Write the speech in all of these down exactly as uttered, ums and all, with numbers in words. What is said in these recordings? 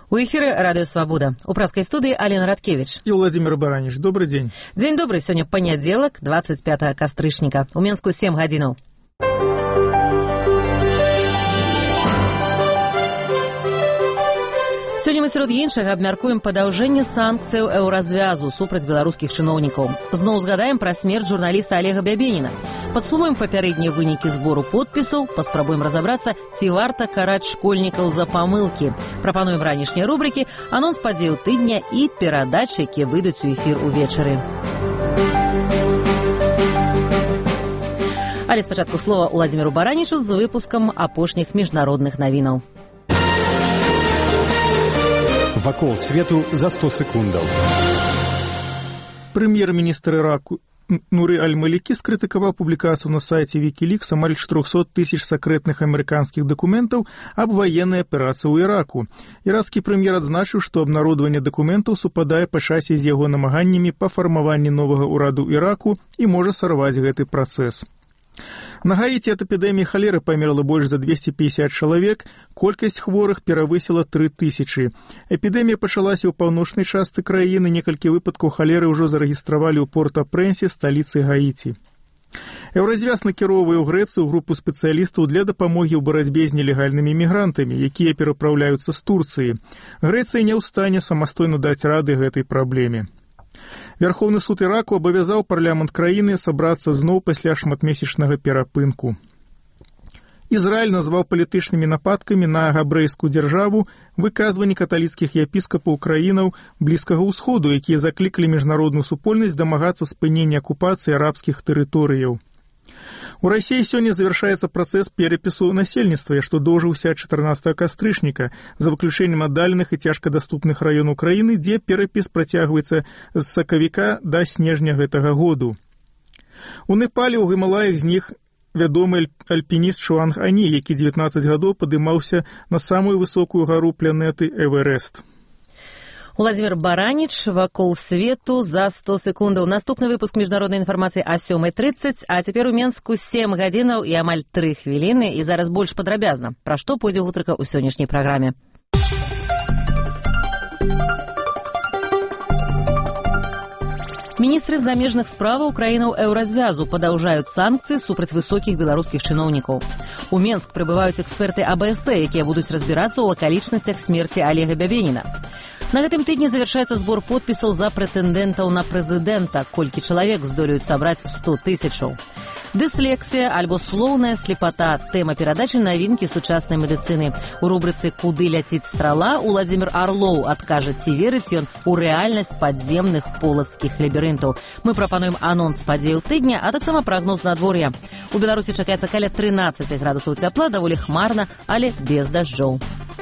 У эфіры радыё «Свабода». У праскай студыі Алена Радкевіч. І Владимир Бараніч. Добрый дзень. Дзень добрый. Сёння панядзелак, двадцать пятого кастрычніка. У Менску сем гадзінаў. Сёння мы сярод іншага абмяркуем падаўжэнне санкцыяў еўразвязу супраць беларускіх чыноўнікаў. Зноў згадаем пра смерць журналіста Олега Бябеніна. Падсумуем папярэднія вынікі збору подпісаў, паспрабуем разабрацца, ці варта караць школьнікаў за памылкі. Прапануем ранішнія рубрыкі, анонс падзеяў тыдня і перадачы, якія выйдуць у эфір увечары. Але спачатку слова Владимиру Баранічу з выпускам апошніх міжнародных навінаў. Вакол свету за сто секундаў. Прэм'ер-міністр Іраку Нуры Аль-Малікі скрытыкаваў публікацыю на сайце Wikileaks амаль чатырохсот тысяч сакрэтных амерыканскіх дакументаў аб ваеннай аперацыі ў Іраку. Іракскі прэм'ер адзначыў, што абнародаванне дакументаў супадае па часе з яго намаганнямі па фармаванні новага ўраду Іраку і можа сарваць гэты працэс. На Гаіці ад эпідэміі халеры памерла больш за двести пятьдесят чалавек, колькасць хворых перавысіла тры тысячы. Эпідэмія пачалася ў паўночнай частцы краіны, некалькі выпадкаў халеры ўжо зарэгістравалі ў Порт-а-Прэнсе, сталіцы Гаіці. Еўразвяз накіроўвае ў Грэцыю групу спецыялістаў для дапамогі ў барацьбе з нелегальнымі мігрантамі, якія перапраўляюцца з Турцыі. Грэцыя не ў стане самастойна даць рады гэтай праблеме. Верховны суд Іраку абавязаў парламент краіны сабрацца зноў пасля шматмесячнага перапынку. Ізраіль назваў палітычнымі нападкамі на габрэйскую дзяржаву выказванні каталіцкіх епіскапаў краінаў Блізкага ўсходу, якія заклікалі міжнародную супольнасць дамагацца спынення акупацыі арабскіх тэрыторыяў. У Расіі сёння завяршаецца працэс перапісу насельніцтва, што доўжыўся чатырнаццатага кастрычніка, за выключэннем аддаленых і цяжкадаступных раёнаў краіны, дзе перапіс працягваецца з сакавіка да снежня гэтага году. У Непале ў Гімалаях з них вядомы альпініст Чуанг Ані, які дзевятнаццаць гадоў падымаўся на самую высокую гару планеты Эверест. Владимир Бараніч, вакол свету за сто секундаў. Наступны выпуск міжнароднай інфармацыі а сёмай трыццаць, а цяпер у Менску сем гадзінаў і амаль тры хвіліны, і зараз больш падрабязна. Пра што пойдзе гутарка ў сённяшняй праграме. Міністры замежных справаў краінаў еўразвязу падаўжаюць санкцыі супраць высокіх беларускіх чыноўнікаў. У Менск прыбываюць эксперты а бэ эс тэ, якія будуць разбірацца ў акалічнасцях смерці Олега Бябеніна. На гэтым тыдні завяршаецца збор подпісаў за прэтэндэнтаў на прэзідэнта. Колькі чалавек здолеюць сабраць сто тысячаў. Дыслексія альбо слоўная слепата – тэма перадачы навінкі сучаснай медыцыны. У рубрыцы «Куды ляціць страла» Уладзімір Арлоў адкажа, ці верыць ён у рэальнасць падземных полацкіх лабірынтаў. Мы прапануем анонс падзеяў тыдня, а таксама прагноз надвор'я. У Беларусі чакаецца каля трынаццаць градусаў цяпла, даволі хмарна, але без дажджоў.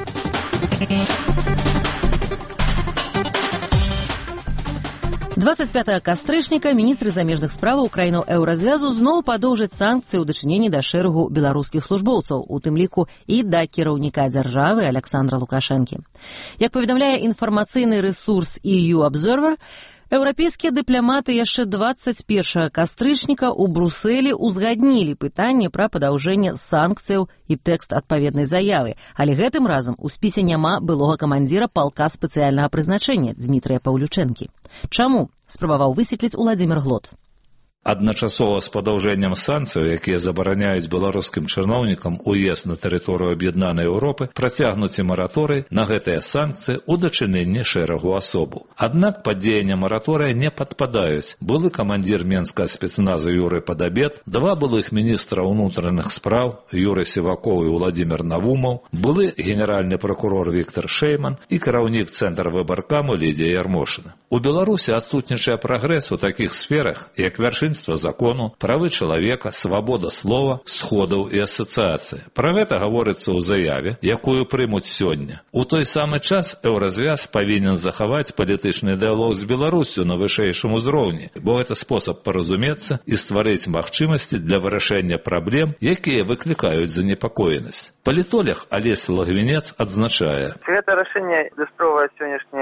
двадцать пятого кастрычніка міністры замежных справаў краінаў еўразвязу зноў падоўжаць санкцыі ў дачыненні да шэрагу беларускіх службоўцаў, у тым ліку і да кіраўніка дзяржавы Аляксандра Лукашэнкі. Як паведамляе інфармацыйны рэсурс и ю Observer, еўрапейскія дыпламаты яшчэ двадцать першага кастрычніка ў Брусэлі узгаднілі пытанне пра падаўжэнне санкцыяў і тэкст адпаведнай заявы, але гэтым разам у спісе няма былога камандзіра палка спецыяльнага прызначэння Дзмітрыя Паўлючэнкі. Чаму? Спрабаваў высветліць Уладзімір Глот. Адначасова з падаўжэннем санкцыяў, якія забараняюць беларускім чыноўнікам уезд на тэрыторыю аб'яднанай Еўропы, працягнуць і мараторый на гэтыя санкцыі ў дачыненні шэрагу асобаў. Аднак пад дзеянне мараторыя не падпадаюць былы камандзір менскага спецназу Юрый Падабед, два былых міністра ўнутраных спраў Юрый Сівакоў і Уладзімір Навумаў, былы генеральны пракурор Віктор Шэйман і кіраўнік цэнтра выбаркаму Лідія Ярмошына. У Беларусі адсутнічае прагрэс у такіх сферах, як вяршынства закону, правы чалавека, свабода слова, сходаў і асацыяцыі. Пра гэта гаворыцца ў заяве, якую прымуць сёння. У той самы час еўразвяз павінен захаваць палітычны дыялог з Беларусю на вышэйшым узроўні, бо гэта спосаб паразумецца і стварыць магчымасці для вырашэння праблем, якія выклікаюць занепакоенасць. Палітолог Алесь Лагвінец адзначае. Гэта рашэнне адлюстроўвае сённяшні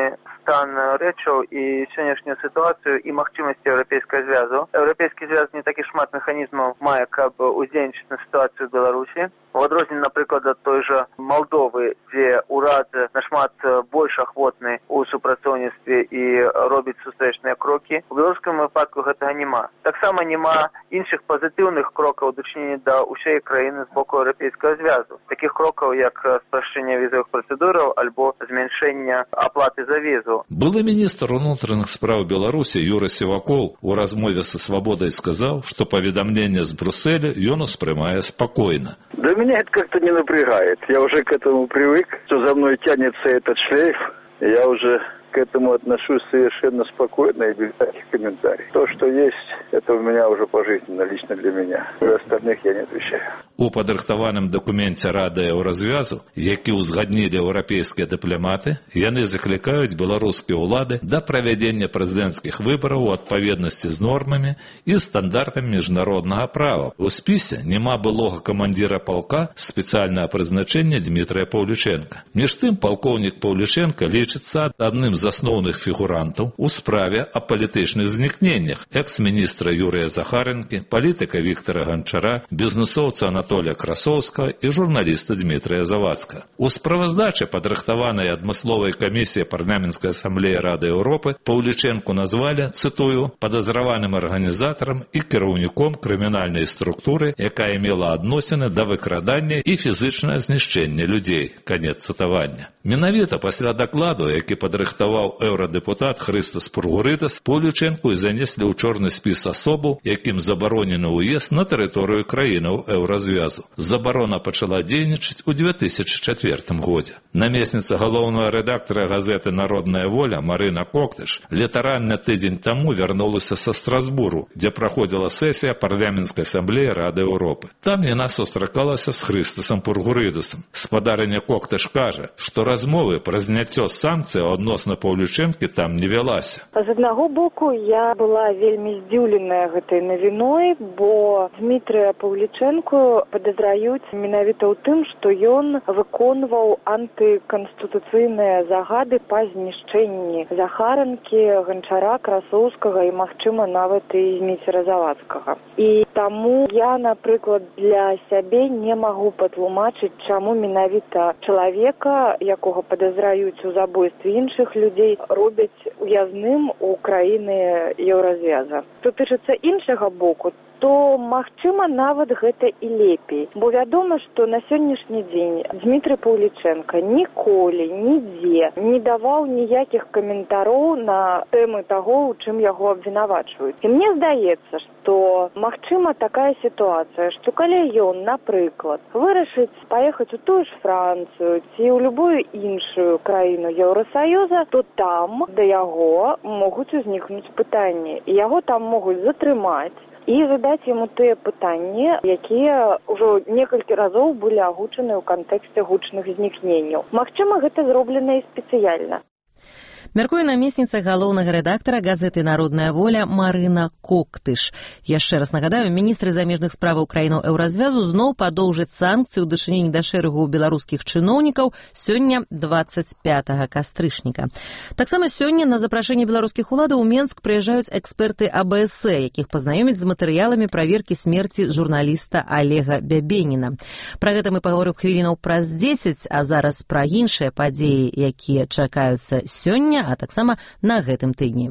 стан рэчаў і сённяшнюю сітуацыю і магчымасці еўрапейскага звязу. Еўрапейскі звяз не такі шмат механізмаў мае, каб уздзейнічаць на сітуацыю ў Беларусі. У адрозненне, напрыклад, ад той жа Малдовы, дзе ўрад нашмат больш ахвотны ў супрацоўніцтве і робіць сустрэчныя крокі. У беларускім выпадку гэтага няма. Таксама няма іншых пазітыўных крокаў дачынення да ўсёй краіны з боку еўрапейскага звязу. Такіх крокаў, як спрашчэнне візавых працэдураў альбо зменшэнне аплаты за візу. Былы міністр унутраных спраў Беларусі Юрый Сівакоў у размове са «Свабодай» сказаў, што паведамленне з Брюсселя ён успрымае спакойна. Да меня это как-то не напрягает. Я уже к этому привык, что за мной тянется этот шлейф. Я уже к этому отношусь совершенно спокойно и без таких комментариев. То, что есть, это у меня уже пожизненно, лично для меня. За остальных я не отвечаю. У падрыхтаваным дакуменце Рады Еўразвязу, які ўзгаднілі еўрапейскія дыпламаты, яны заклікаюць беларускія ўлады да правядзення прэзідэнцкіх выбараў у адпаведнасці з нормамі і стандартамі міжнароднага права. У спісе няма былога камандзіра палка спецыяльнага прызначэння Дмітрыя Паўлічэнка. Між тым, палкоўнік Паўлічэнка лічыцца адным з асноўных фігурантаў у справе о палітычных знікненнях экс-міністра Юрыя Захарэнкі, палітыка Віктара Ганчара, бізнесоўца Анатолія Красоўскага і журналіста Дмітрыя Завадскага. У справаздачы, падрыхтаванай адмысловай камісіяй парламенцкай асамблеі Рады Еўропы, Паўлічэнку назвалі, цытую, падазраваным арганізатарам і кіраўніком крымінальнай структуры, якая мела адносіны да выкрадання і фізычнае знішчэння людзей. Канец цытавання. Менавіта пасля дакладу, які падрыхтаваў еўрадэпутат Хрыстас Пургурытас, Паўлічэнку і занеслі ў чорны спіс асобаў, якім забаронены ўезд на тэрыторыю краінаў еўразвязу. Забарона пачала дзейнічаць у две тысячы чацвёртым годзе. Намесніца галоўнага рэдактара газеты «Народная воля» Марына Коктыш літаральна тыдзень таму вярнулася са Страсбуру, дзе праходзіла сесія парламенцкай асамблеі Рады Еўропы. Там яна сустракалася з Хрыстасам Пургурытасам. Спадарыня Коктыш кажа, што размовы пра зняццё санкцый адносна Паўлічэнкі там не вялася. З аднаго боку, я была вельмі здзіўленая гэтай навіной, бо Дмітрыя Паўлічэнку падазраюць менавіта ў тым, што ён выконваў антыканстытуцыйныя загады па знішчэнні Захарэнкі, Ганчара, Красоўскага і, магчыма, нават і Дмітрыя Завадскага. І таму я, напрыклад, для сябе не магу патлумачыць, чаму менавіта чалавека, якога падазраюць у забойстве іншых людей, робяць уязным у краіны Еўразвяза. Што тычыцца іншага боку, то, магчыма, нават гэта і лепей. Бо вядома, што на сённяшні дзень Дмітрый Паўлічэнка ніколі, нідзе не даваў ніякіх каментароў на тэмы таго, у чым яго абвінавачваюць. І мне здаецца, што, магчыма, такая сітуацыя, што калі ён, напрыклад, вырашыць паехаць у тую ж Францыю ці ў любую іншую краіну Еўрасаюза, то там да яго могуць узнікнуць пытанні. І яго там могуць затрымаць і задаць яму тыя пытанні, якія ўжо некалькі разоў былі агучаны ў кантэксце гучных знікненняў. Магчыма, гэта зроблена і спецыяльна. Мяркуе намесніца галоўнага рэдактара газеты «Народная воля» Марына Коктыш. Яшчэ раз нагадаю, міністры замежных справаў краінаў еўразвязу зноў падоўжаць санкцыі ў дачыненні да шэрагу беларускіх чыноўнікаў сёння дваццаць пятага кастрычніка. Таксама сёння на запрашэнне беларускіх уладаў у Менск прыязджаюць эксперты а бэ эс э, якіх пазнаёмяць з матэрыяламі праверкі смерці журналіста Алега Бябеніна. Пра гэта мы паговорым хвілінаў праз дзесяць, а зараз пра іншыя падзеі, якія чакаюцца сёння, а таксама на гэтым тыдні.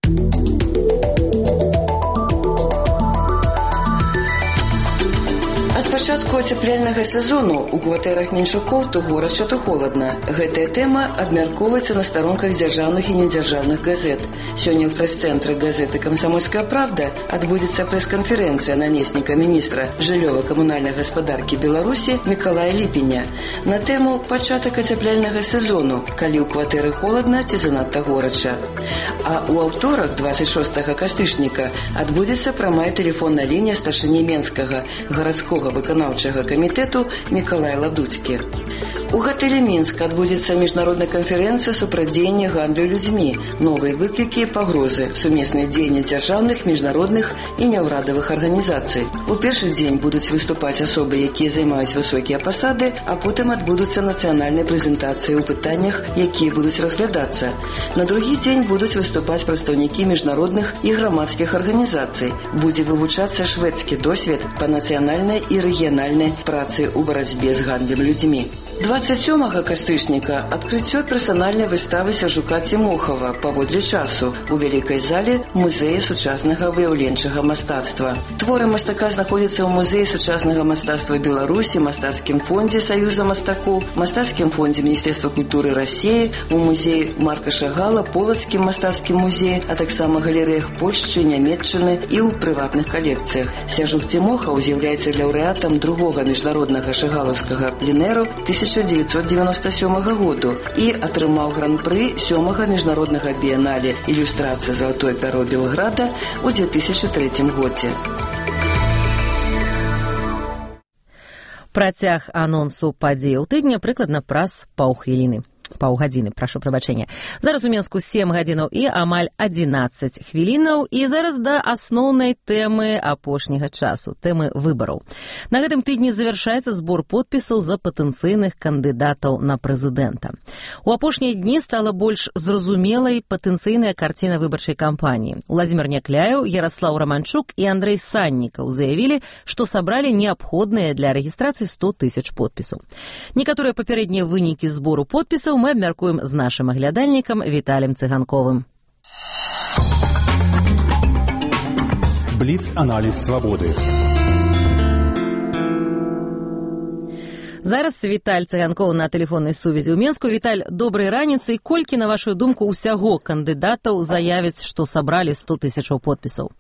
Ад пачатку ацяпляльнага сезону ў кватэрах менчукоў то горача, то холадна. Гэтая тэма абмяркоўваецца на старонках дзяржаўных і недзяржаўных газет. Сёння ў прэс-цэнтры газеты «Камсамольская правда» адбудзецца прэс-канферэнцыя намесніка міністра жыллёва-камунальнай гаспадаркі Беларусі Мікалая Ліпеня на тэму пачатак ацяпляльнага сезону, калі ў кватэры холадна ці занадта горача. А ў аўторак, дваццаць шостага кастрычніка, адбудзецца прамая тэлефонная лінія старшыні Менскага гарадскога выканаўчага камітэту Мікалая Ладуцкі. У гатэлі Мінск адбудзецца міжнародная канферэнцыя супрацьдзеяння гандлю людзьмі, новыя выклікі і пагрозы, сумесныя дзеянні дзяржаўных, міжнародных і няўрадавых арганізацый. У першы дзень будуць выступаць асобы, якія займаюць высокія пасады, а потым адбудуцца нацыянальныя прэзентацыі ў пытаннях, якія будуць разглядацца. На другі дзень будуць выступаць прадстаўнікі міжнародных і грамадскіх арганізацый. Будзе вывучацца шведскі досвед па нацыянальнай і рэгіянальнай працы ў барацьбе з гандлем людзьмі. двадцать сёмага кастрычніка адкрыццё персанальнай выставы Сяржука Цімохава «Паводле часу» у вялікай зале Музея сучаснага выяўленчага мастацтва. Творы мастака знаходзяцца ў Музеі сучаснага мастацтва Беларусі, Мастацкім фондзе Саюза мастакоў, Мастацкім фондзе Міністэрства культуры Расіі, у музеі Марка Шагала, Полацкім мастацкім музеі, а таксама галерэях Польшчы, Нямецчыны і ў прыватных калекцыях. Сяржук Цімохаў з'яўляецца лаўрэатам другога міжнароднага шагалаўскага пленэру тысяча дзевяцьсот дзевяноста сёмага году і атрымаў гран-пры сёмага міжнароднага біянале ілюстрацыі «Залатое пяро» Белграда ў две тысячы трэцім годзе. Працяг анонсу падзеяў тыдня прыкладна праз паўхвіліны. Паўгадзіны, прашу прабачэння. Зараз у Менску сем гадзінаў і амаль адзінаццаць хвілінаў, і зараз да асноўнай тэмы апошняга часу, тэмы выбараў. На гэтым тыдні завяршаецца збор подпісаў за патэнцыйных кандыдатаў на прэзідэнта. У апошнія дні стала больш зразумелай патэнцыйная карціна выбарчай кампаніі. Владзімір Някляеў, Яраслаў Раманчук і Андрэй Саннікаў заявілі, што сабралі неабходныя для рэгістрацыі сто тысяч подпісаў. Некаторыя папярэднія вынікі збору подпісаў мы абмяркуем з нашым аглядальнікам Віталем Цыганковым. Бліц-аналіз свабоды. Зараз Віталь Цыганкоў на тэлефоннай сувязі ў Менску. Віталь, добрай раніцы. Колькі, на вашу думку, усяго кандыдатаў заявяць, што сабралі сто тысячаў подпісаў?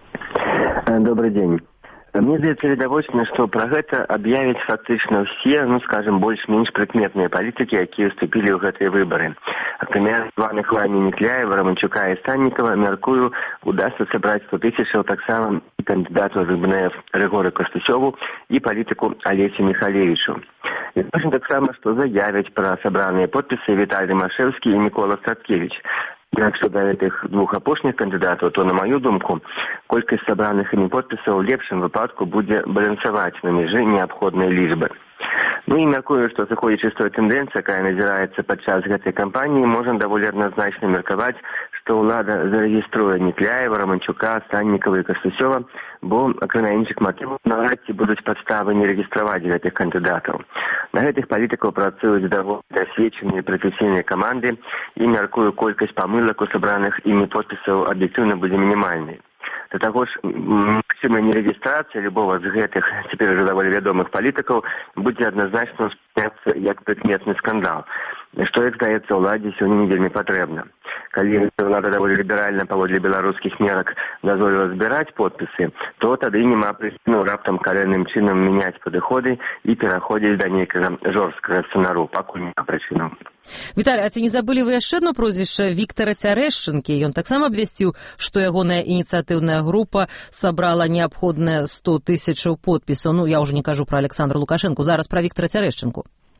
Добрый день. Мне здаецца відавочна, што пра гэта аб'явяць фактычна ўсе, ну, скажем, больш-менш прыкметныя палітыкі, якія ўступілі ў гэтыя выбары. Акрамя званых вамі Някляева, Раманчука і Саннікава, мяркую, удасца сабраць сто тысячаў таксама і кандыдату з ЛБНФ Рыгору Кастусёву і палітыку Алесю Міхалевічу. Відавочна таксама, што заявяць пра сабраныя подпісы Віталій Рымашэўскі і Мікола Статкевіч. Якщо да гэтых двух апошніх кандыдатаў, то, на маю думку, колькасць сабраных імі подпісаў у лепшым выпадку будзе балансаваць на межы неабходнай лічбы. Ну і мяркую, што заходзячы з той тэндэнцыі, якая назіраецца падчас гэтай кампаніі, можна даволі адназначна меркаваць, што ўлада зарэгіструе Някляева, Раманчука, Саннікава і Кастусёва, бо, акрамя іншых матываў, наврад ці будуць падставы не рэгістраваць гэтых кандыдатаў. На гэтых палітыкаў працуюць даволі дасведчаныя прафесійныя каманды, і, мяркую, колькасць памылак у сабраных імі подпісаў аб'ектыўна будзе мінімальнай. Да таго ж, магчымая нерэгістрацыя любого з гэтых, цяпер уже даволі вядомых палітыкаў, будзе адназначна ўспрымацца як прыкметны скандал, што, як здаецца, ўладзе сёння не вельмі патрэбна. Калі ўлада даволі ліберальна паводле беларускіх мерак дазволіла збіраць подпісы, то тады няма прычыны раптам карэнным чынам мяняць падыходы і пераходзіць да нейкага жорсткага сцэнару, пакуль няма прычынаў. Віталь, а ці не забылі вы яшчэ адно прозвішча Віктара Цярэшчынкі? Ён таксама абвясціў, што ягоная ініцыятыўная група сабрала неабходныя сто тысячаў подпісаў. Ну, я ўжо не кажу пра Александра Лукашэнку, зараз пра Віктара Цярэшчынку.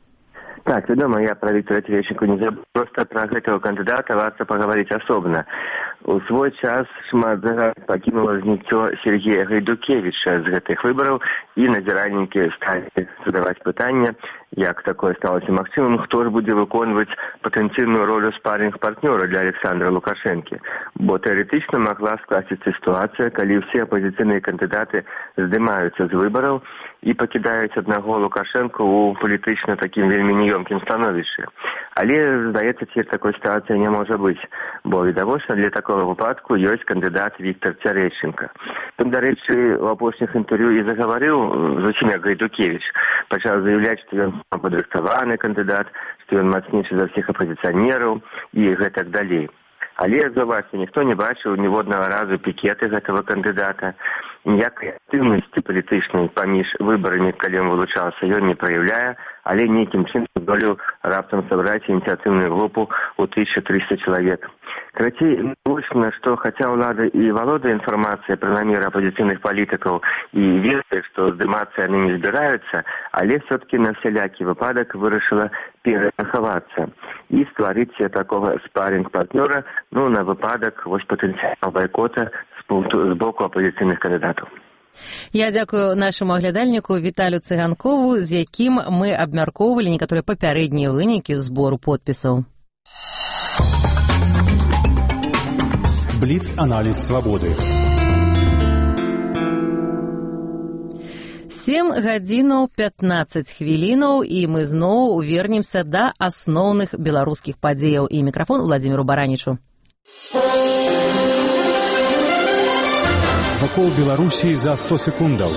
Так, вядома, я пра Віктара Цярэшчынку не забыл. Проста пра гэтага кандыдата варта пагаварыць асобна. У свой час шмат загад пакінула зніццё Сергея Гайдукевіча з гэтых выбараў, і назіральнікі сталі задаваць пытанне, як такое сталося магчымым, хто ж будзе выконваць патэнцыйную ролю спарринг-партнёра для Александра Лукашэнкі. Бо тэарэтычна магла скласціцца сітуацыя, калі ўсе апазіцыйныя кандыдаты здымаюцца з выбараў і пакідаюць аднаго Лукашэнку ў палітычна такім вельмі неёмкім становішчы. Але, здаецца, цяпер такой сітуацыі не можа быць, бо, відавочна, для такога выпадку ёсць кандыдат Віктар Цярэшчынка. Там, дарэчы, у апошніх інтэрв'ю і загаварыў зусім як Гайдукевіч. Пачаў заяўляць, што ён падрыхтаваны кандыдат, што ён мацнейшы за ўсіх апазіцыянераў і гэтак далей. Але, заўважце, ніхто не бачыў ніводнага разу пікеты гэтага кандыдата. ніякай актыўнасці палітычнай паміж выбарамі, калі ён вылучаўся, ён не праяўляе, але нейкім чынам здолеў раптам сабраць ініцыятыўную групу ў тысячу трыста чалавек. Карацей, точно, што хаця ўлада і валодае інфармацыяй пра намеры апазіцыйных палітыкаў і ведае, што здымацца яны не збіраюцца, але все-таки на всялякі выпадак вырашыла перахавацца і стварыць такога спарринг-партнёра, ну, на выпадак вось патэнцыяльнага байкота з боку апозіцыйных кандыдатаў. Я дзякую нашаму аглядальніку Віталю Цыганкову, з якім мы абмяркоўвалі некаторыя папярэднія вынікі збору подпісаў. Бліц-аналіз свабоды. сем гадзінаў пятнаццаць хвілінаў, і мы зноў вернемся да асноўных беларускіх падзеяў. І мікрафон Владзіміру Баранічу. Вакол Беларусі за сто секундаў.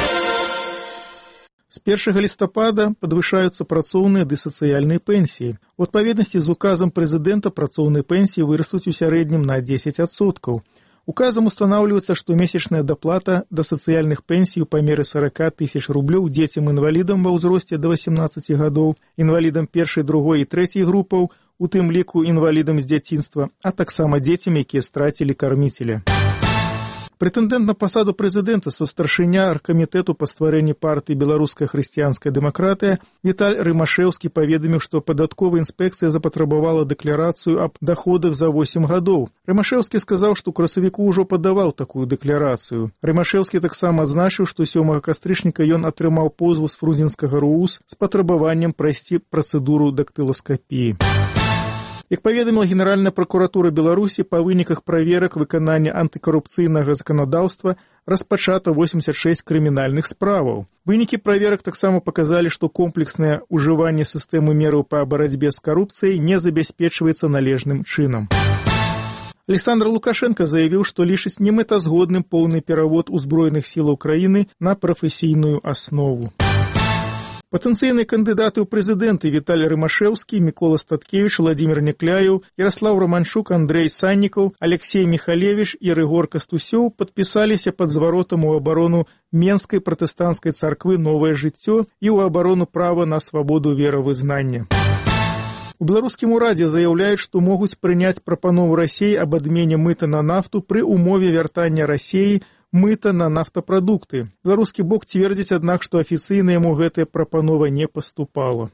С першага лістапада падвышаюцца працоўныя ды сацыяльныя пенсіі. У адпаведнасці з указам прэзідэнта працоўныя пенсіі вырастуць у сярэднім на дзесяць адсоткаў. Указам устанаўліваецца, што месячная даплата да сацыяльных пенсій у памеры сорок тысяч рублёў дзецям-інвалідам ва ўзросце да восемнаццаці гадоў, інвалідам першай, другой і трэцяй групаў, у тым ліку інвалідам з дзяцінства, а таксама дзецям, якія страцілі карміцеля. Прэтэндэнт на пасаду прэзідэнта, сустаршыня аргкамітэту па стварэнні партыі «Беларуская хрысціянская дэмакратыя» Віталь Рымашэўскі паведаміў, што падатковая інспекцыя запатрабавала дэкларацыю аб даходах за восем гадоў. Рымашэўскі сказаў, што ў красавіку ўжо падаваў такую дэкларацыю. Рымашэўскі таксама адзначыў, што сёмага кастрычніка ён атрымаў позву з фрунзенскага РУУС з патрабаваннем прайсці працэдуру дактыласкапіі. Як паведаміла Генеральная пракуратура Беларусі, па выніках праверак выканання антыкарупцыйнага заканадаўства распачата восемьдесят шесть крымінальных справаў. Вынікі праверак таксама паказалі, што комплекснае ўжыванне сістэмы мераў па барацьбе з карупцыяй не забяспечваецца належным чынам. Александр Лукашенко заявіў, што лічыць немэтазгодным поўны перавод узброеных сілаў краіны на прафесійную аснову. Патэнцыйныя кандыдаты ў прэзідэнты Віталь Рымашэўскі, Мікола Статкевіч, Владзімір Някляеў, Яраслаў Раманчук, Андрэй Саннікаў, Алексей Міхалевіч і Рыгор Кастусёў падпісаліся пад зваротам у абарону Менскай пратэстанцкай царквы «Новае жыццё» і ў абарону права на свабоду веравызнання. У беларускім урадзе заяўляюць, што могуць прыняць прапанову Расіі аб адмене мыта на нафту пры умове вяртання Расіі мыта на нафтапрадукты. Беларускі бок цвердзіць, аднак, што афіцыйна яму гэтая прапанова не паступала.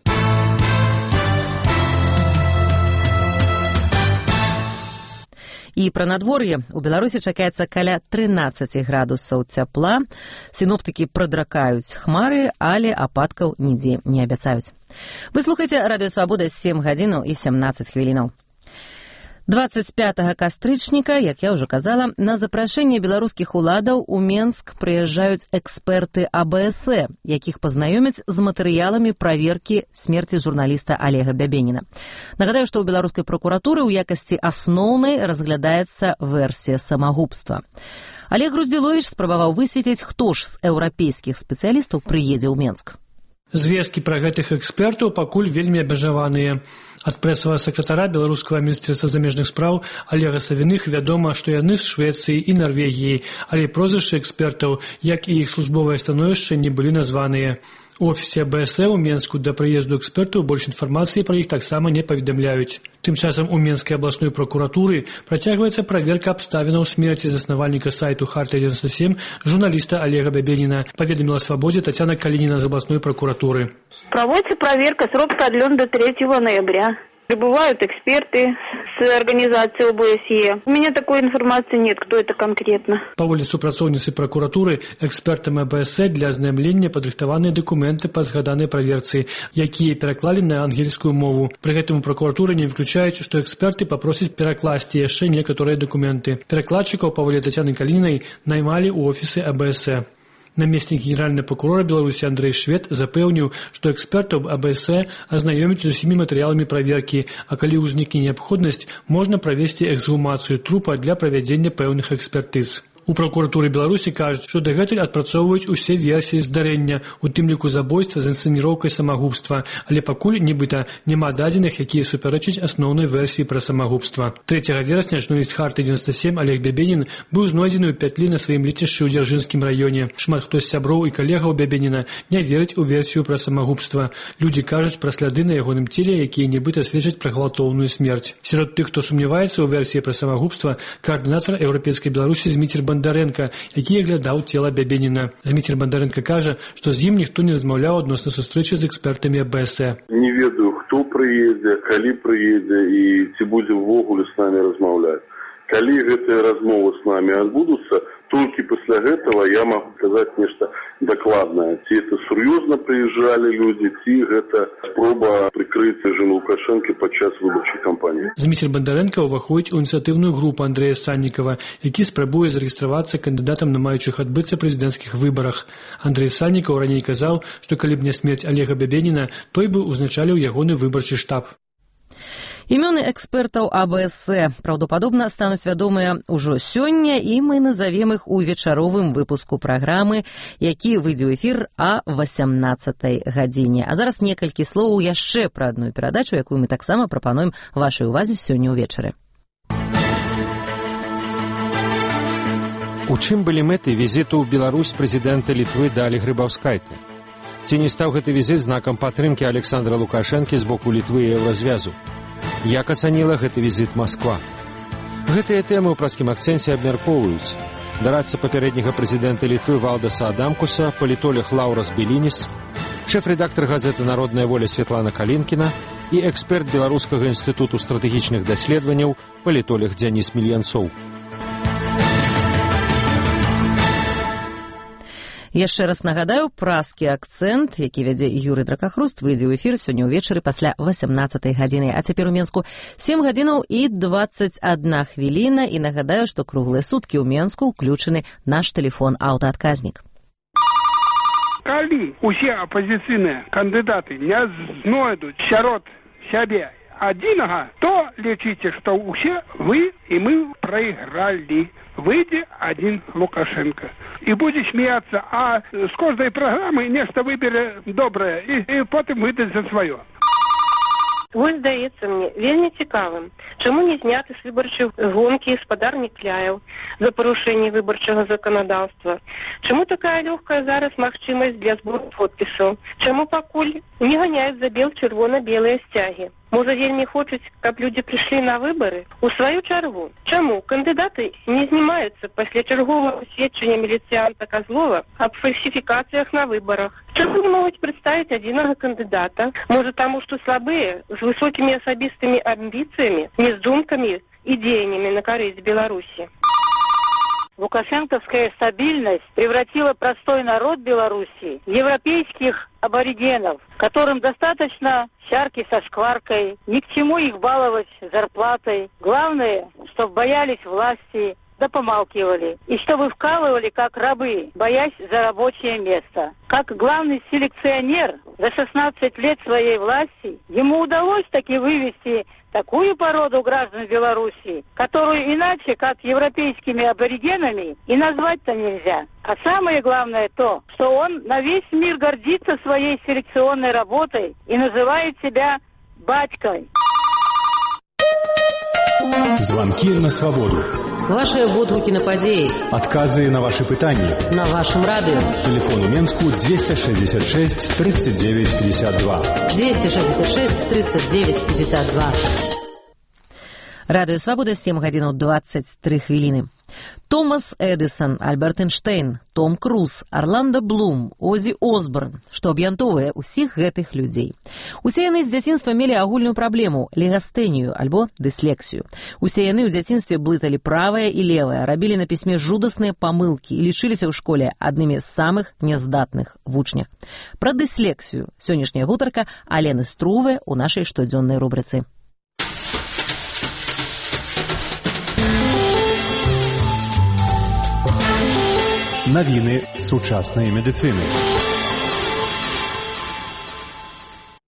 І пра надвор'е. У Беларусі чакаецца каля трынаццаць градусаў цяпла. Сіноптыкі прадракаюць хмары, але ападкаў нідзе не абяцаюць. Вы слухаеце Радыё Свабода, сем гадзінаў і семнаццаць хвілінаў. двадцать пятага кастрычніка, як я ўжо казала, на запрашэнне беларускіх уладаў у Менск прыязджаюць эксперты А Бэ Эс Э, якіх пазнаёмяць з матэрыяламі праверкі смерці журналіста Алега Бябеніна. Нагадаю, што ў беларускай пракуратуры ў якасці асноўнай разглядаецца версія самагубства. Олег Груздзіловіч спрабаваў высветліць, хто ж з еўрапейскіх спецыялістаў прыедзе ў Менск. Звесткі пра гэтых экспертаў пакуль вельмі абмежаваныя. Ад прэсавага сакратара беларускага міністэрства замежных спраў Олега Савіных вядома, што яны з Швецыі і Нарвегіі, але прозвішчы экспертаў, як і іх службовае становішча, не былі названыя. У офісе А Бэ Эс Э ў Менску да прыезду экспертаў больш інфармацыі пра іх таксама не паведамляюць. Тым часам у Менскай абласной пракуратуры працягваецца праверка абставінаў смерці заснавальніка сайту Харта девяносто семь журналіста Олега Бябеніна, паведаміла Свабодзе Тацяна Калініна з абласной пракуратуры. Проводится проверка, срок продлен до третьего ноября. Прибывают эксперты с организации О Бэ Эс Е. У меня такой информации нет, кто это конкретно. Паводле супрацоўніцы пракуратуры, экспертам А Бэ Эс Е для азнаямлення падрыхтаваныя дакументы па згаданай праверцы, якія пераклалі на ангельскую мову. Пры гэтым у пракуратуры не выключаюць, што эксперты папросяць перакласці яшчэ некаторыя дакументы. Перакладчыкаў паводле Тацяны Калінінай наймалі ў офісы А Бэ Эс Е. Намеснік генеральнага прокурора Беларусі Андрэй Швед запэўніў, што экспертаў А Бэ Эс Е азнаёміць з усімі матэрыяламі праверкі, а калі ўзнікне неабходнасць, можна правесці эксгумацыю трупа для правядзення пэўных экспертыз. У прокуратуры Беларусі кажуць, што дагэтуль адпрацоўваюць усе версіі здарэння, у тым ліку забойства з інсцэніроўкай самагубства, але пакуль, нібыта, няма дадзеных, якія супярэчаць асноўнай версіі пра самагубства. трэцяга верасня журналіст Харты девяносто семь Олег Бябенін быў знойдзены ў пятлі на сваім лецішчы ў Дзяржынскім раёне. Шмат хто з сяброў і калегаў Бябеніна не верыць у версію пра самагубства. Людзі кажуць пра сляды на ягоным целе, якія нібыта сведчаць пра гвалтоўную смерць. Сярод тых, хто сумняваецца ў версіі пра самагубства, координатор Еўрапейскай Беларусі Зміцер Бандарэнка, які аглядаў цела Бябеніна. Зміцер Бандарэнка кажа, што з ім ніхто не размаўляў адносна сустрэчы з экспертамі А Б С Э. Не ведаю, хто прыедзе, калі прыедзе і ці будзе ўвогуле з намі размаўляць. Калі гэтыя размовы з намі адбудуцца, толькі пасля гэтага я магу казаць нешта дакладнае. Ці это сур'ёзна прыязджалі людзі, ці гэта спроба прыкрыць рэжым Лукашэнкі падчас выбарчай кампаніі. Зміцер Бандарэнка ўваходзіць у ініцыятыўную групу Андрэя Саннікава, які спрабуе зарэгістравацца кандыдатам на маючых адбыцца прэзідэнцкіх выбарах. Андрэй Саннікаў раней казаў, што калі б не смерць Олега Бябеніна, той бы узначаліў ягоны выбарчы штаб. Імёны экспертаў А Б С Э праўдападобна стануць вядомыя ўжо сёння, і мы назавем іх у вечаровым выпуску праграмы, які выйдзе ў эфір а васямнаццатай гадзіне. А зараз некалькі словаў яшчэ пра адну перадачу, якую мы таксама прапануем вашай увазе сёння ўвечары. У чым былі мэты візіту ў Беларусь прэзідэнта Літвы Далі Грыбаўскайты? Ці не стаў гэты візіт знакам падтрымкі Александра Лукашэнкі з боку Літвы і Еўразвязу? Як ацаніла гэты візіт Масква? Гэтыя тэмы ў праскім акцэнце абмяркоўваюць дарадца папярэдняга прэзідэнта Літвы Валдаса Адамкуса, палітолог Лаўрас Белінис, шэф-рэдактар газеты «Народная воля» Светлана Калінкіна і эксперт Беларускага інстытуту стратэгічных даследаванняў палітолог Дзяніс Мільянцоў. Яшчэ раз нагадаю, праскі акцэнт, які вядзе Юрый Дракахруст, выйдзе ў эфір сёння ўвечары пасля васямнаццатай гадзіны. А цяпер у Менску сем гадзінаў і дваццаць адна хвіліна. І нагадаю, што круглыя суткі ў Менску ўключаны наш тэлефон аўтаадказнік. Калі усе апазіцыйныя кандыдаты не знойдуць сярод сябе адзінага, то лічыце, што ўсе вы і мы прайгралі. Выйдзе адзін Лукашенко і будзе смеяцца, а з кожнай праграмы нешта выбере добрае і, і потым выдаць за сваё. Вось здаецца мне вельмі цікавым, чаму не зняты з выбарчай гонкі гаспадар Некляеў за парушэнне выбарчага заканадаўства? Чаму такая лёгкая зараз магчымасць для збору подпісаў? Чаму пакуль не ганяюць за бел-чырвона-белыя сцягі? Можа, вельмі хочуць, каб людзі прыйшлі на выбары? У сваю чаргу, чаму кандыдаты не знімаюцца пасля чарговага сведчання міліцыянта Козлова аб фальсіфікацыях на выбарах? Чаму не могуць прадставіць адзінага кандыдата? Можа, таму, што слабыя, з высокімі асабістымі амбіцыямі, не з думкамі і дзеяннямі на карысць Беларусі? Лукашенковская стабильность превратила простой народ Беларуси в европейских аборигенов, которым достаточно чарки со шкваркой, ни к чему их баловать зарплатой. Главное, чтобы боялись власти, да помалкивали. И чтобы вкалывали как рабы, боясь за рабочее место. Как главный селекционер за шестнадцать лет своей власти, ему удалось таки вывести такую породу граждан Беларуси, которую иначе, как европейскими аборигенами, и назвать-то нельзя. А самое главное то, что он на весь мир гордится своей селекционной работой и называет себя батькой. Звонки на свободу. Ваши водгукі на падзеі. Адказы на ваши пытанні. На вашем радио. Телефон у Менску двести шестьдесят шесть тридцать девять пятьдесят два. двести шестьдесят шесть тридцать девять пятьдесят два. Радио Свобода, сем гадзінаў двадцать три хвіліны. Томас Эдисон, Альберт Эйнштейн, Том Круз, Орландо Блум, Озі Осборн, што аб'янтоўвае ўсіх гэтых людзей. Усе яны з дзяцінства мелі агульную праблему – легастэнію альбо дыслексію. Усе яны ў дзяцінстве блыталі правае і левае, рабілі на пісьме жудасныя памылкі і лічыліся ў школе аднымі з самых няздатных вучнях. Пра дыслексію сённяшняя гутарка Алены Струве ў нашай штодзённай рубрыцы. Навіны сучаснай медыцыны.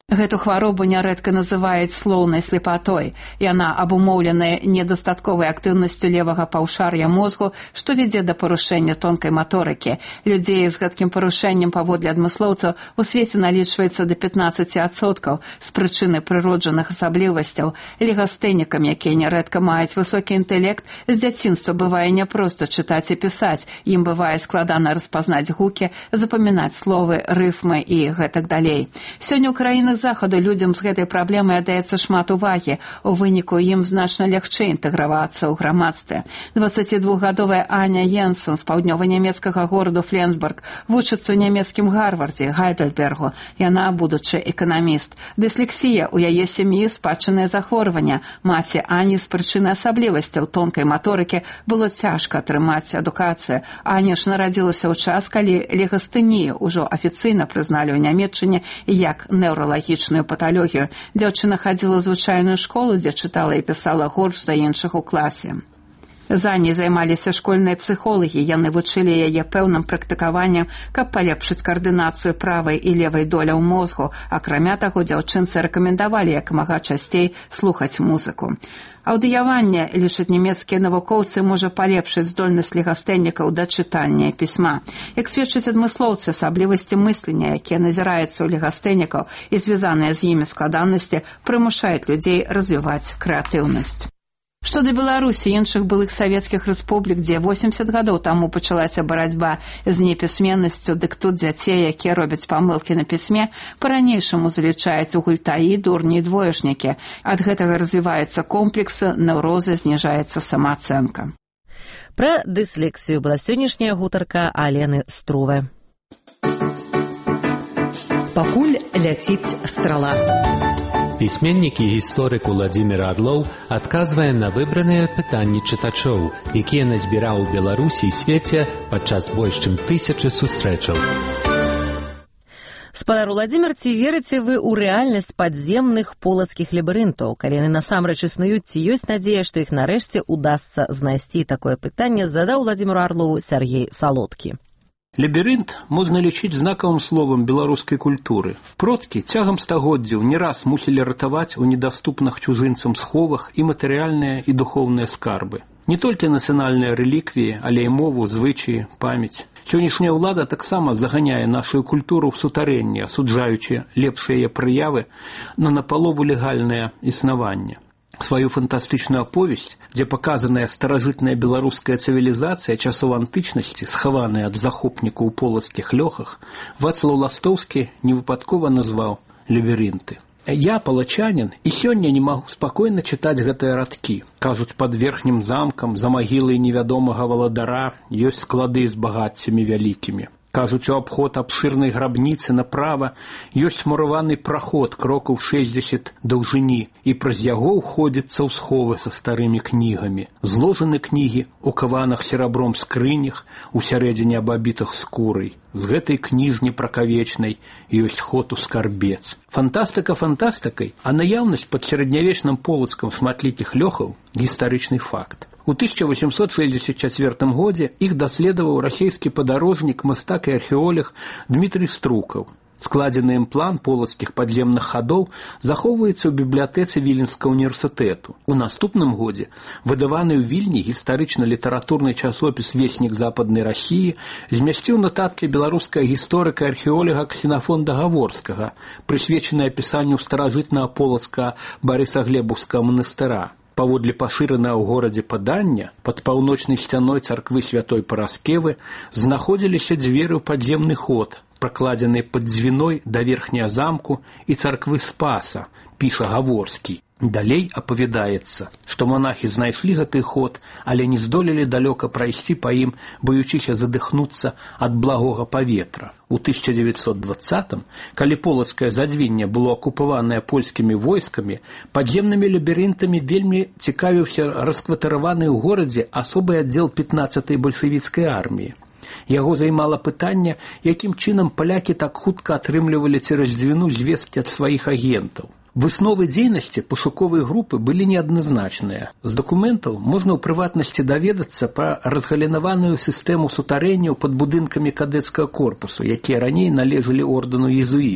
Гэту хваробу нярэдка называюць слоўнай слепатой. Яна абумоўленая недастатковай актыўнасцю левага паўшар'я мозгу, што вядзе да парушэння тонкай маторыкі. Людзей з гэткім парушэннем паводле адмыслоўцаў у свеце налічваецца да пятнаццаць адсоткаў з прычыны прыроджаных асаблівасцяў. Легастэнікам, якія нярэдка маюць высокі інтэлект, з дзяцінства бывае няпроста чытаць і пісаць. Ім бывае складана распазнаць гукі, запамінаць словы, рыфмы і гэтак далей. Сёння ў краінах захаду людзям з гэтай праблемай аддаецца шмат увагі. У выніку ім значна лягчэй інтэгравацца ў грамадстве. дваццацідвухгадовая Аня Йенсен з паўднёва-нямецкага гораду Фленсберг вучыцца ў нямецкім Гарвардзе, Гайдельбергу. Яна будучы эканаміст. Дыслексія ў яе сям'і спадчыннае захворванне. Маці Ані з прычыны асаблівасцяў тонкай маторыкі было цяжка атрымаць адукацыю. Аня ж нарадзілася ў час, калі легастэнію ўжо афіцыйна прызналі ў Нямецчыне як неўралагічную паталогію. Дзяўчына хадзіла ў звычайную школу, дзе чытала і пісала горш за іншых у класе. За Аней займаліся школьныя псіхолагі, яны вучылі яе пэўным практыкаваннем, каб палепшыць каардынацыю правай і левай доляў мозгу. Акрамя таго, дзяўчынцы рэкамендавалі як мага часцей слухаць музыку. Аўдыяванне, лічаць нямецкія навукоўцы, можа палепшыць здольнасць легастэнікаў да чытання і пісьма. Як сведчаць адмыслоўцы, асаблівасці мыслення, якія назіраюцца ў легастэнікаў і звязаныя з імі складанасці, прымушаюць людзей развіваць крэатыўнасць. Што да Беларусі і іншых былых савецкіх рэспублік, дзе восемьдесят гадоў таму пачалася барацьба з непісьменнасцю, дык тут дзяцей, якія робяць памылкі на пісьме, па-ранейшаму залічаюць у гультаі, дурні і двоечнікі. Ад гэтага развіваюцца комплексы, неўрозы, зніжаецца самаацэнка. Пра дыслексію была сённяшняя гутарка Алены Струве. Пакуль ляціць страла. Пісьменнік і гісторык Уладзімір Арлоў адказвае на выбраныя пытанні чытачоў, якія назбіраў у Беларусі і свеце падчас больш чым тысячы сустрэчаў. Спадар Уладзімір, ці верыце вы ў рэальнасць падземных полацкіх лабірынтаў? Калі яны насамрэч існуюць, ці ёсць надзея, што іх нарэшце удасца знайсці? Такое пытанне задаў Уладзіміру Арлову Сергей Салодкі. Лабірынт можна лічыць знакавым словам беларускай культуры. Продкі цягам стагоддзяў не раз мусілі ратаваць у недаступных чужынцам сховах і матэрыяльныя і духоўныя скарбы. Не толькі нацыянальныя рэліквіі, але і мову, звычаі, памяць. Сённяшняя ўлада таксама заганяе нашу культуру ў сутарэнне, асуджаючы лепшыя яе прыявы на напалову легальнае існаванне. Сваю фантастычную аповесць, дзе паказаная старажытная беларуская цывілізацыя часоў антычнасці, схаваная ад захопнікаў у полацкіх лёхах, Вацлаў Ластоўскі невыпадкова назваў лабірынты. Я, палачанін, і сёння не магу спакойна чытаць гэтыя радкі. Кажуць, пад верхнім замкам, за магілай невядомага валадара ёсць склады з багаццямі вялікімі. Кажуць, у абход абшырнай грабніцы направа ёсць мураваны праход крокаў шэсцьдзесят даўжыні, і праз яго ўходзіцца ў сховы са старымі кнігамі. Зложаны кнігі ў каванах серабром скрынях, усярэдзіне абабітых скурай. З гэтай кніжні пракавечнай ёсць ход у скарбец. Фантастыка фантастыкай, а наяўнасць пад сярэднявечным полацкам шматлікіх лёхаў – гістарычны факт. У тысяча восемьсот шестьдесят четвёртым годзе іх даследаваў расійскі падарожнік, мастак і археолог Дмітрый Струкаў. Складзены ім план полацкіх падземных хадоў захоўваецца ў бібліятэцы Віленскага універсітэту. У наступным годзе выдаваны ў Вільні гістарычна-літаратурны часопіс «Веснік западнай Расіі» змясціў нататкі беларускага гісторыка і археолога Ксенафонта Гаворскага, прысвечаныя апісанню старажытнага полацкага Барысаглебаўскага манастыра. Паводле пашыранага ў горадзе падання, пад паўночнай сцяной царквы святой Параскевы знаходзіліся дзверы ў падземны ход, пракладзеныя пад дзвіной да верхняга замку і царквы Спаса, піша Гаворскі. Далей апавядаецца, што монахі знайшлі гэты ход, але не здолелі далёка прайсці па ім, баючыся задыхнуцца ад благога паветра. У тысяча дзевяцьсот двадцатым, калі полацкае задзвінне было акупаванае польскімі войскамі, падземнымі лабірынтамі вельмі цікавіўся раскватараваны ў горадзе асобы аддзел пятнаццатай бальшавіцкай арміі. Яго займала пытанне, якім чынам палякі так хутка атрымлівалі цераз дзвіну звесткі ад сваіх агентаў. Высновы дзейнасці пошуковай групы былі неадназначныя. З дакументаў можна ў прыватнасці даведацца пра разгалінаваную сістэму сутарэнняў пад будынкамі кадэцкага корпусу, якія раней належалі ордэну езуітаў.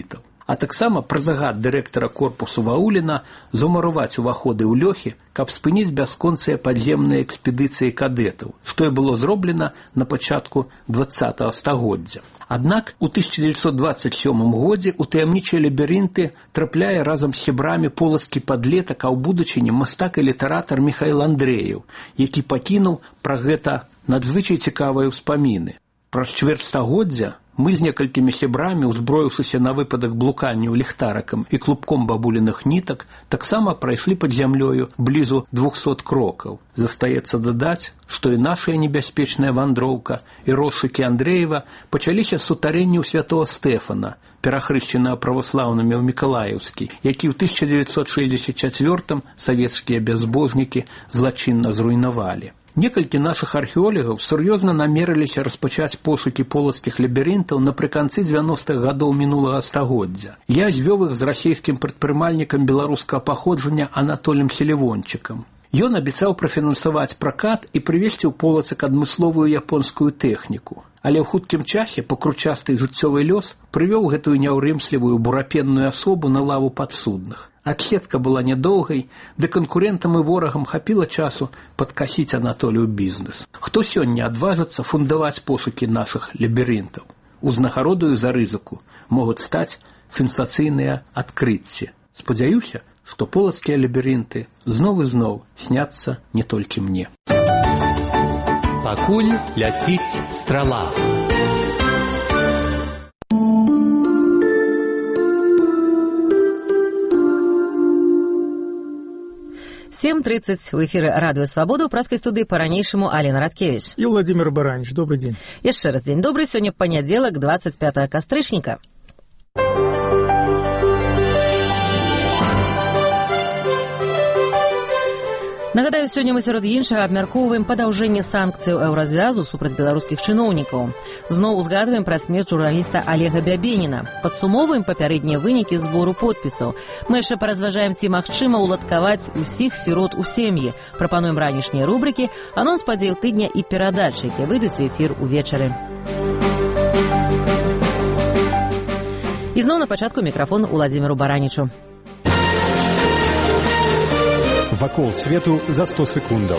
а таксама пра загад дырэктара корпусу Вауліна замураваць уваходы ў лёхі, каб спыніць бясконцыя падземныя экспедыцыі кадэтаў, што і было зроблена на пачатку дваццатага стагоддзя. Аднак у тысяча девятьсот двадцать сёмым годзе ў таямнічыя лабірынты трапляе разам з сябрамі полацкі падлетак, а ў будучыні мастак і літаратар Міхаіл Андрэеў, які пакінуў пра гэта надзвычай цікавыя ўспаміны. Праз чвэрць стагоддзя мы з некалькімі сябрамі, узброіўшыся на выпадак блуканняў ліхтарыкам і клубком бабуліных нітак, таксама прайшлі пад зямлёю блізу двухсот крокаў. Застаецца дадаць, што і нашая небяспечная вандроўка і розшукі Андрэева пачаліся з сутарэнняў святого Стэфана, перахрышчанага праваслаўнымі ў Мікалаеўскі, які ў тысяча девятьсот шэсцьдзесят чацвёртым савецкія бязбожнікі злачынна зруйнавалі. Некалькі нашых археолагаў сур'ёзна намерыліся распачаць пошукі полацкіх лабірынтаў напрыканцы дзевяностых гадоў мінулага стагоддзя. Я звёў іх з расійскім прадпрымальнікам беларускага паходжання Анатолем Селівончыкам. Ён абяцаў прафінансаваць пракат і прывезці ў Полацак адмысловую японскую тэхніку. Але ў хуткім часе пакручасты жыццёвы лёс прывёў гэтую няўрымслівую бурапенную асобу на лаву падсудных. Адседка была нядоўгай, ды канкурэнтам і ворагам хапіла часу падкасіць Анатолію бізнес. Хто сёння адважыцца фундаваць пошукі нашых лабірынтаў? Узнагародаю за рызыку могуць стаць сенсацыйныя адкрыцці. Спадзяюся, што полацкія лабірынты зноў і зноў сняцца не толькі мне. Пакуль ляціць страла. семь тридцать в эфире «Радио Свобода», у праскай студыі па-ранейшаму Алена Радкевич. И Владимир Баранич. Добрый день. Яшчэ раз дзень добрый. Сёння панядзелак, двадцать пятого кастрычніка. Нагадаю, сёння мы сярод іншага абмяркоўваем падаўжэнне санкцыяў еўразвязу супраць беларускіх чыноўнікаў. Зноў узгадваем пра смерць журналіста Олега Бябеніна. Падсумоўваем папярэднія вынікі збору подпісаў. Мы яшчэ паразважаем, ці магчыма ўладкаваць усіх сірот у сем'і. Прапануем ранішнія рубрыкі, анонс падзеяў тыдня і перадачы, якія выйдуць у эфір увечары. І зноў на пачатку мікрафон Уладзіміру Баранічу. Вакол свету за сто секундаў.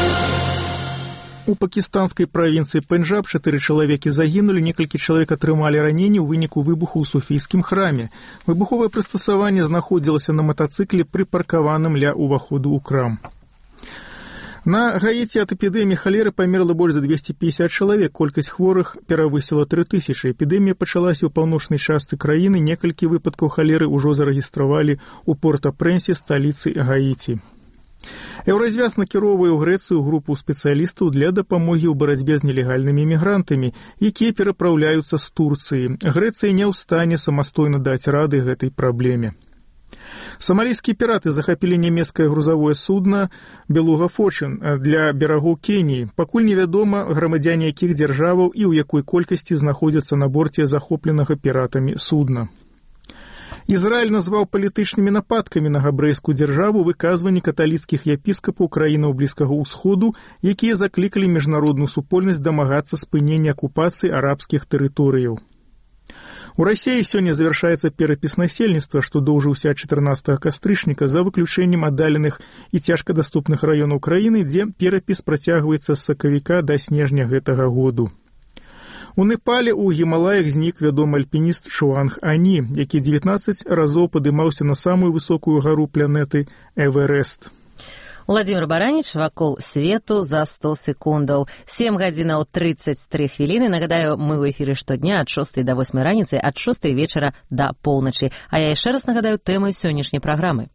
У пакістанскай правінцыі Пенджаб чатыры чалавекі загінулі, некалькі чалавек атрымалі раненні ў выніку выбуху ў суфійскім храме. Выбуховае прыстасаванне знаходзілася на матацыкле, прыпаркаваным ля ўваходу ў крам. На Гаіці ад эпідэміі халеры памерла больш за двести пятьдесят чалавек, колькасць хворых перавысіла тры тысячы. Эпідэмія пачалася ў паўночнай частцы краіны, некалькі выпадкаў халеры ўжо зарэгістравалі ў Порт-а-Прэнсе, сталіцы Гаіці. Еўразвяз накіроўвае ў Грэцыю групу спецыялістаў для дапамогі ў барацьбе з нелегальнымі мігрантамі, якія перапраўляюцца з Турцыі. Грэцыя не ў стане самастойна даць рады гэтай праблеме. Самалійскія піраты захапілі нямецкае грузавое судна «Белуга Форчун» для берагоў Кеніі. Пакуль невядома, грамадзяне якіх дзяржаваў і ў якой колькасці знаходзяцца на борце захопленага піратамі судна. Ізраіль назваў палітычнымі нападкамі на габрэйскую дзяржаву выказванні каталіцкіх епіскапаў краінаў Блізкага ўсходу, якія заклікалі міжнародную супольнасць дамагацца спынення акупацыі арабскіх тэрыторыяў. У Расіі сёння завяршаецца перапіс насельніцтва, што доўжыўся ад чатырнаццатага кастрычніка, за выключэннем аддаленых і цяжкадаступных раёнаў краіны, дзе перапіс працягваецца з сакавіка да снежня гэтага году. У Непале ў Гімалаях знік вядомы альпініст Чуанг Ані, які дзевятнаццаць разоў падымаўся на самую высокую гару планеты Эверест. Владимир Баранич, «Вакол свету за сто секундаў. семь гадзінаў тридцать три хвіліны. Нагадаю, мы ў эфіры штодня ад шостай да восьмай раніцы, ад шостай вечара да поўначы. А я яшчэ раз нагадаю тэмы сённяшняй праграмы.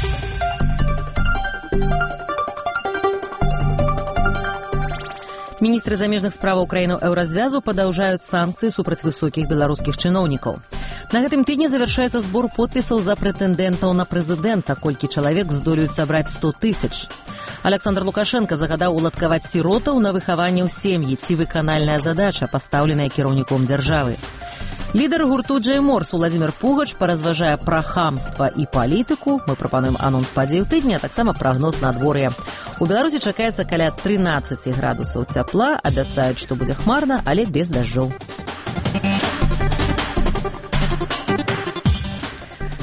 Міністры замежных справаў краінаў еўразвязу падаўжаюць санкцыі супраць высокіх беларускіх чыноўнікаў. На гэтым тыдні завяршаецца збор подпісаў за прэтэндэнтаў на прэзідэнта, колькі чалавек здолеюць сабраць сто тысяч. Александр Лукашенко загадаў уладкаваць сіротаў на выхаванне ў сем'і, ці выканальная задача, пастаўленая кіраўніком дзяржавы. Лідар гурту Джей Морс Владзімір Пугач паразважае пра хамства і палітыку. Мы прапануем анонс падзеяў тыдня, а таксама прагноз надвор'я. У Беларусі чакаецца каля трынаццаць градусаў цяпла, абяцаюць, што будзе хмарна, але без дажджоў.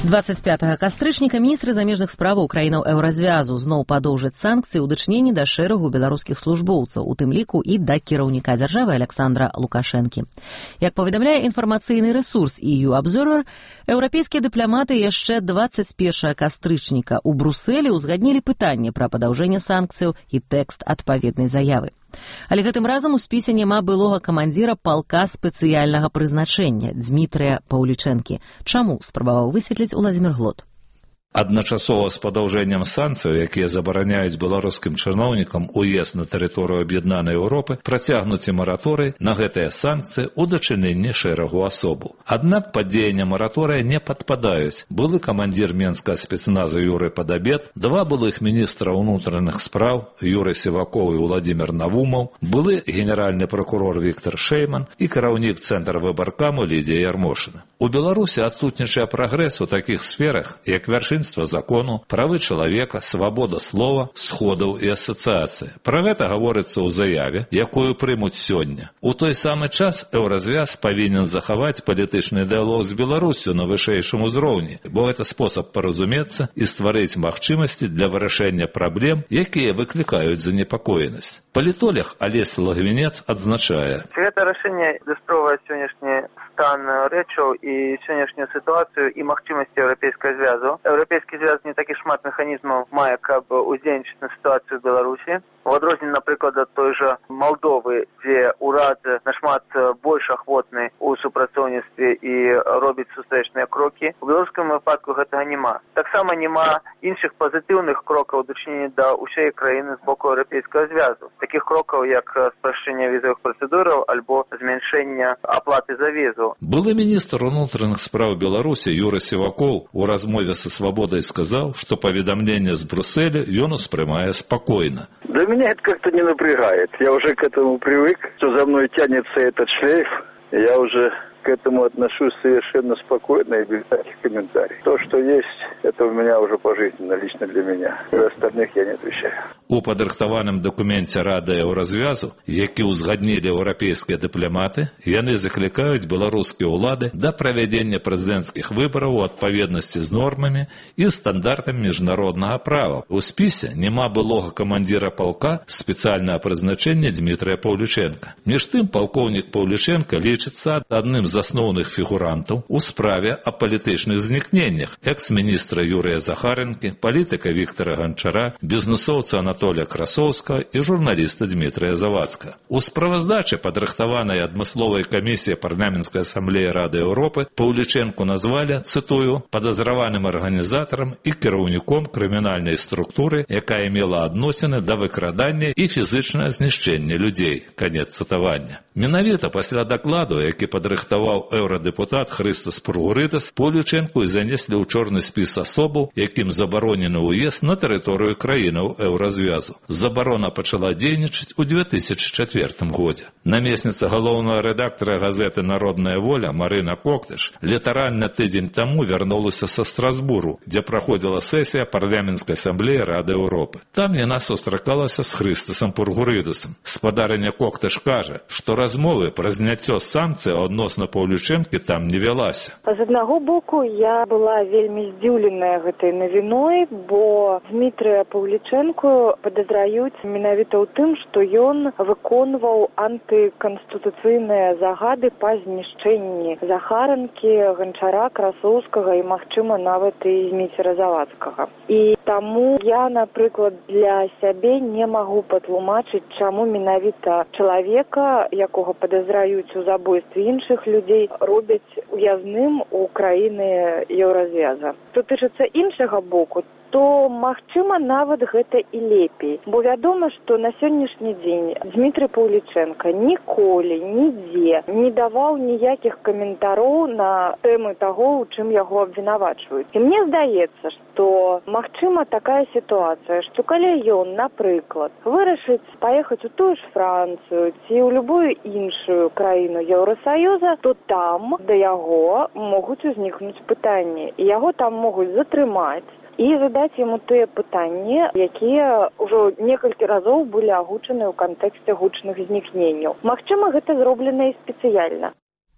двадцать пятага кастрычніка міністры замежных справаў краінаў еўразвязу зноў падоўжаць санкцыі ў дачыненні да шэрагу беларускіх службоўцаў, у тым ліку і да кіраўніка дзяржавы Александра Лукашэнкі. Як паведамляе інфармацыйны рэсурс и ю Observer, еўрапейскія дыпламаты яшчэ двадцать першага кастрычніка ў Брусэлі ўзгаднілі пытанне пра падаўжэнне санкцыяў і тэкст адпаведнай заявы. Але гэтым разам у спісе няма былога камандзіра палка спецыяльнага прызначэння Дзмітрыя Паўлічэнкі. Чаму, спрабаваў высветліць Уладзімір Глот. Адначасова з падаўжэннем санкцыяў, якія забараняюць беларускім чыноўнікам уезд на тэрыторыю аб'яднанай Еўропы, працягнуць і мараторый на гэтыя санкцыі ў дачыненні шэрагу асобаў. Аднак пад дзеянне мараторыя не падпадаюць былы камандзір менскага спецназу Юрый Падабед, два былых міністра ўнутраных спраў Юрый Сівакоў і Уладзімір Навумаў, былы генеральны прокурор Віктор Шэйман і кіраўнік цэнтра выбаркаму Лідія Ярмошына. У Беларусі адсутнічае прагрэс у такіх сферах, як вяршынства закону, правы чалавека, свабода слова, сходаў і асацыяцыі. Пра гэта гаворыцца ў заяве, якую прымуць сёння. У той самы час еўразвяз павінен захаваць палітычны дыялог з Беларусю на вышэйшым узроўні, бо гэта спосаб паразумецца і стварыць магчымасці для вырашэння праблем, якія выклікаюць занепакоенасць. Палітолог Алесь Лагвінец адзначае: гэта рашэнне ілюстроўвае сённяшні стан рэчаў і сённяшнюю сітуацыю і магчымасці еўрапейскага звязу. Еўрапейскі звяз не такі шмат механізмаў мае, каб уздзейнічаць на сітуацыю ў Беларусі. У адрозненне, напрыклад, ад той жа Малдовы, дзе ўрад нашмат больш ахвотны ў супрацоўніцтве і робіць сустрэчныя крокі, у беларускім выпадку гэтага няма. Таксама няма іншых пазітыўных крокаў у дачыненні да ўсёй краіны з боку еўрапейскага звязу. Такіх крокаў, як спрашчэнне візавых працэдураў альбо змяншэння аплаты за візу. Былы міністр унутраных спраў Беларусі Юрый Сівакоў у размове са «Свободой» сказал, что поведомление с Брюсселя ён успрымае спокойно. Да меня это как-то не напрягает. Я уже к этому привык, что за мной тянется этот шлейф. Я уже к этому отношусь совершенно спокойно и без всяких комментариев. То, что есть, это у меня уже пожизненно, лично для меня. За остальных я не отвечаю. У падрыхтаваным дакуменце Рады Еўразвязу, які ўзгаднілі еўрапейскія дыпламаты, яны заклікаюць беларускія ўлады да правядзення прэзідэнцкіх выбараў у адпаведнасці з нормамі і стандартамі міжнароднага права. У спісе няма былога камандзіра палка спецыяльнага прызначэння Дзмітрыя Паўлічэнка. Між тым, палкоўнік Паўлічэнка лічыцца адным з асноўных фігурантаў у справе о палітычных знікненнях экс-міністра Юрыя Захаренкі, палітыка Віктора Ганчара, бізнесоўца Анатолія Красоўскага і журналіста Дмітрия Завадскага. У справаздачы, падрыхтаванай адмысловай камісіяй парламенцкай асамблеі Рады Еўропы, Паўлічэнку назвалі, цытую, падазраваным арганізатарам і кіраўніком крымінальнай структуры, якая мела адносіны да выкрадання і фізычнае знішчэння людзей. Канец цытавання. Менавіта пасля дакладу, які падрыхтаваў еўрадэпутат Хрыстас Пургурытас, Паўлічэнку і занеслі ў чорны спіс асобаў, якім забаронены ўезд на тэрыторыю краінаў еўразвязу. Забарона пачала дзейнічаць у две тысячи чацвёртым годзе. Намесніца галоўнага рэдактара газеты «Народная воля» Марына Коктыш літаральна тыдзень таму вярнулася са Страсбуру, дзе праходзіла сесія парламенцкай асамблеі Рады Еўропы. Там яна сустракалася з Хрыстасам Пургурытасам. Спадарыня Коктыш кажа, што размовы пра зняццё санкцый адносна Паўлічэнкі там не вялася. З аднаго боку, я была вельмі здзіўленая гэтай навіной, бо Дмітрыя Паўлічэнку падазраюць менавіта ў тым, што ён выконваў антыканстытуцыйныя загады па знішчэнні Захаренкі, Ганчара, Красоўскага і, магчыма, нават і Зміцера Завадскага. І таму я, напрыклад, для сябе не магу патлумачыць, чаму менавіта чалавека, якога падазраюць у забойстве іншых людей, робяць уязным у краіны Еўразвяза. Што тычыцца іншага боку, то, магчыма, нават гэта і лепей. Бо вядома, што на сённяшні дзень Дмітрый Паўлічэнка ніколі, нідзе не даваў ніякіх каментароў на тэмы таго, у чым яго абвінавачваюць. І мне здаецца, што, магчыма, такая сітуацыя, што калі ён, напрыклад, вырашыць паехаць у тую ж Францыю ці ў любую іншую краіну Еўрасаюза, то там да яго могуць узнікнуць пытанні. І яго там могуць затрымаць і задаць яму тыя пытанні, якія ўжо некалькі разоў былі агучаны ў кантэксце гучных знікненняў. Магчыма, гэта зроблена і спецыяльна.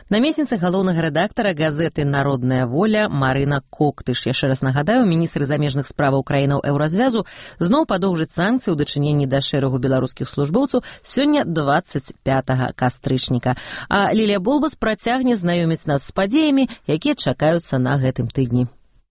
Намесніца галоўнага рэдактара газеты «Народная воля» Марына Коктыш. Яшчэ раз нагадаю, міністр замежных справаў краінаў Еўразвязу зноў падоўжыць санкцыі ў дачыненні да шэрагу беларускіх службоўцаў сёння дваццаць пятага кастрычніка. А Лілія Болбас працягне знаёміць нас з падзеямі, якія чакаюцца на гэтым тыдні.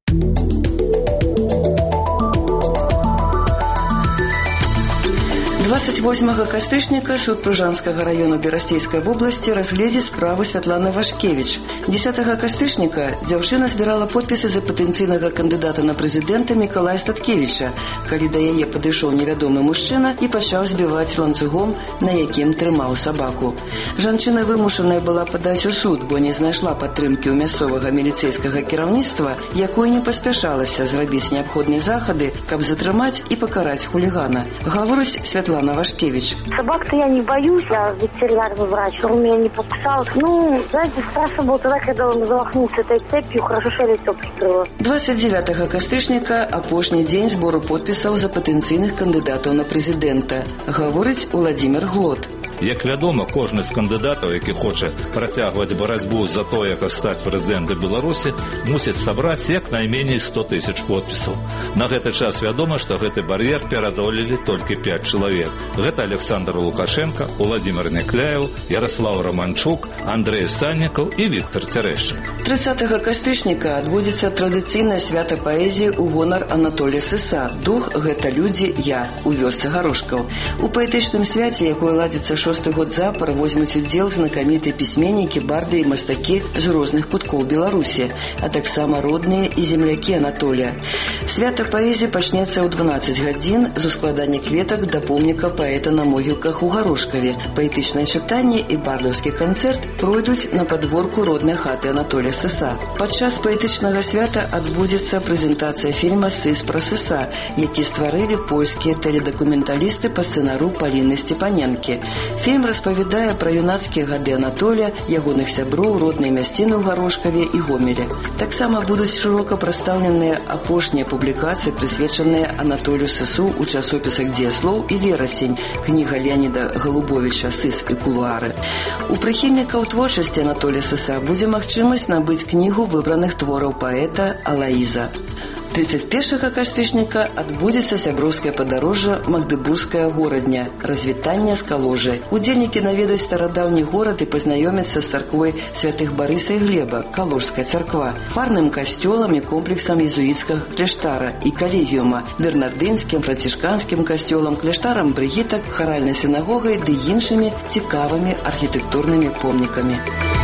двадцать восьмага кастрычніка суд Пружанскага району Берасцейскай вобласці разгледзіць справу Святланы Вашкевіч. дзесятага кастрычніка дзяўчына збірала подпісы за патэнцыйнага кандыдата на прэзідэнта Мікалая Статкевіча, калі да яе падышоў невядомы мужчына і пачаў збіваць ланцугом, на якім трымаў сабаку. Жанчына вымушаная была падаць у суд, бо не знайшла падтрымкі ў мясцовага міліцэйскага кіраўніцтва, якое не паспяшалася зрабіць неабходныя захады, каб затрымаць і пакараць хулігана. Гаворыць Святлана Вашкевич. Собак-то я не боюсь, я ветеринарный врач, он меня не покусал. Ну, знаете, страшно было тогда, когда он замахнулся этой цепью, хорошо, что я лицо прикрыла. двадцать девятага кастрычніка апошні дзень збору подпісаў за патэнцыйных кандыдатаў на прэзідэнта. Гаворыць Владимир Глот. Як вядома, кожны з кандыдатаў, які хоча працягваць барацьбу за тое, як стаць прэзідэнтам Беларусі, мусіць сабраць як найменей сто тысяч подпісаў. На гэты час вядома, што гэты бар'ер пераадолелі толькі пяць чалавек. Гэта Александр Лукашенко, Владимир Некляев, Ярослав Романчук, Андрей Саннікаў і Віктор Цярэшчык. трыццатага кастрычніка адбудзецца традыцыйнае свята паэзіі ў гонар Анатолія Сыса. Дух гэта людзі я у вёсцы Гарошкаў. У паэтычным свяце, якое ладзіцца шосты год запар, возьмуць удзел знакамітыя пісьменнікі, барды і мастакі з розных куткоў Беларусі, а таксама родныя і землякі Анатолія. Свята паэзіі пачнецца ў дванаццаць гадзін з ускладання кветак да помніка паэта на могілках у Гарошкаве. Паэтычнае чытанне і бардаўскі канцэрт пройдуць на падворку роднай хаты Анатолія Сыса. Падчас паэтычнага свята адбудзецца прэзентацыя фільма «Сыс пра Сыса», які стварылі польскія тэледакументалісты па сцэнару Паліны Степаненкі. Фільм распавядае пра юнацкія гады Анатолія, ягоных сяброў, родныя мясціны ў Гарошкаве і Гомеле. Таксама будуць шырока прадстаўленыя апошнія публікацыі, прысвечаныя Анатолію Сысу ў часопісах «Дзеяслоў» і «Верасень», кніга Леаніда Голубовича «Сыс і кулуары». У прыхільнікаў творчасці Анатолія Сыса будзе магчымасць набыць кнігу выбраных твораў паэта Алаіза. тридцать першага кастрычніка адбудзецца сяброўскае падарожжа Магдыбургская горадня, развітанне з Каложай. Удзельнікі наведаюць старадаўні горад і пазнаёмяцца з царквой святых Барыса і Глеба, Каложская царква, фарным касцёлам і комплексам езуіцкага кляштара і калегіума, бернардынскім, францішканскім касцёлам, кляштарам брыгітак, харальнай сінагогай ды іншымі цікавымі архітэктурнымі помнікамі.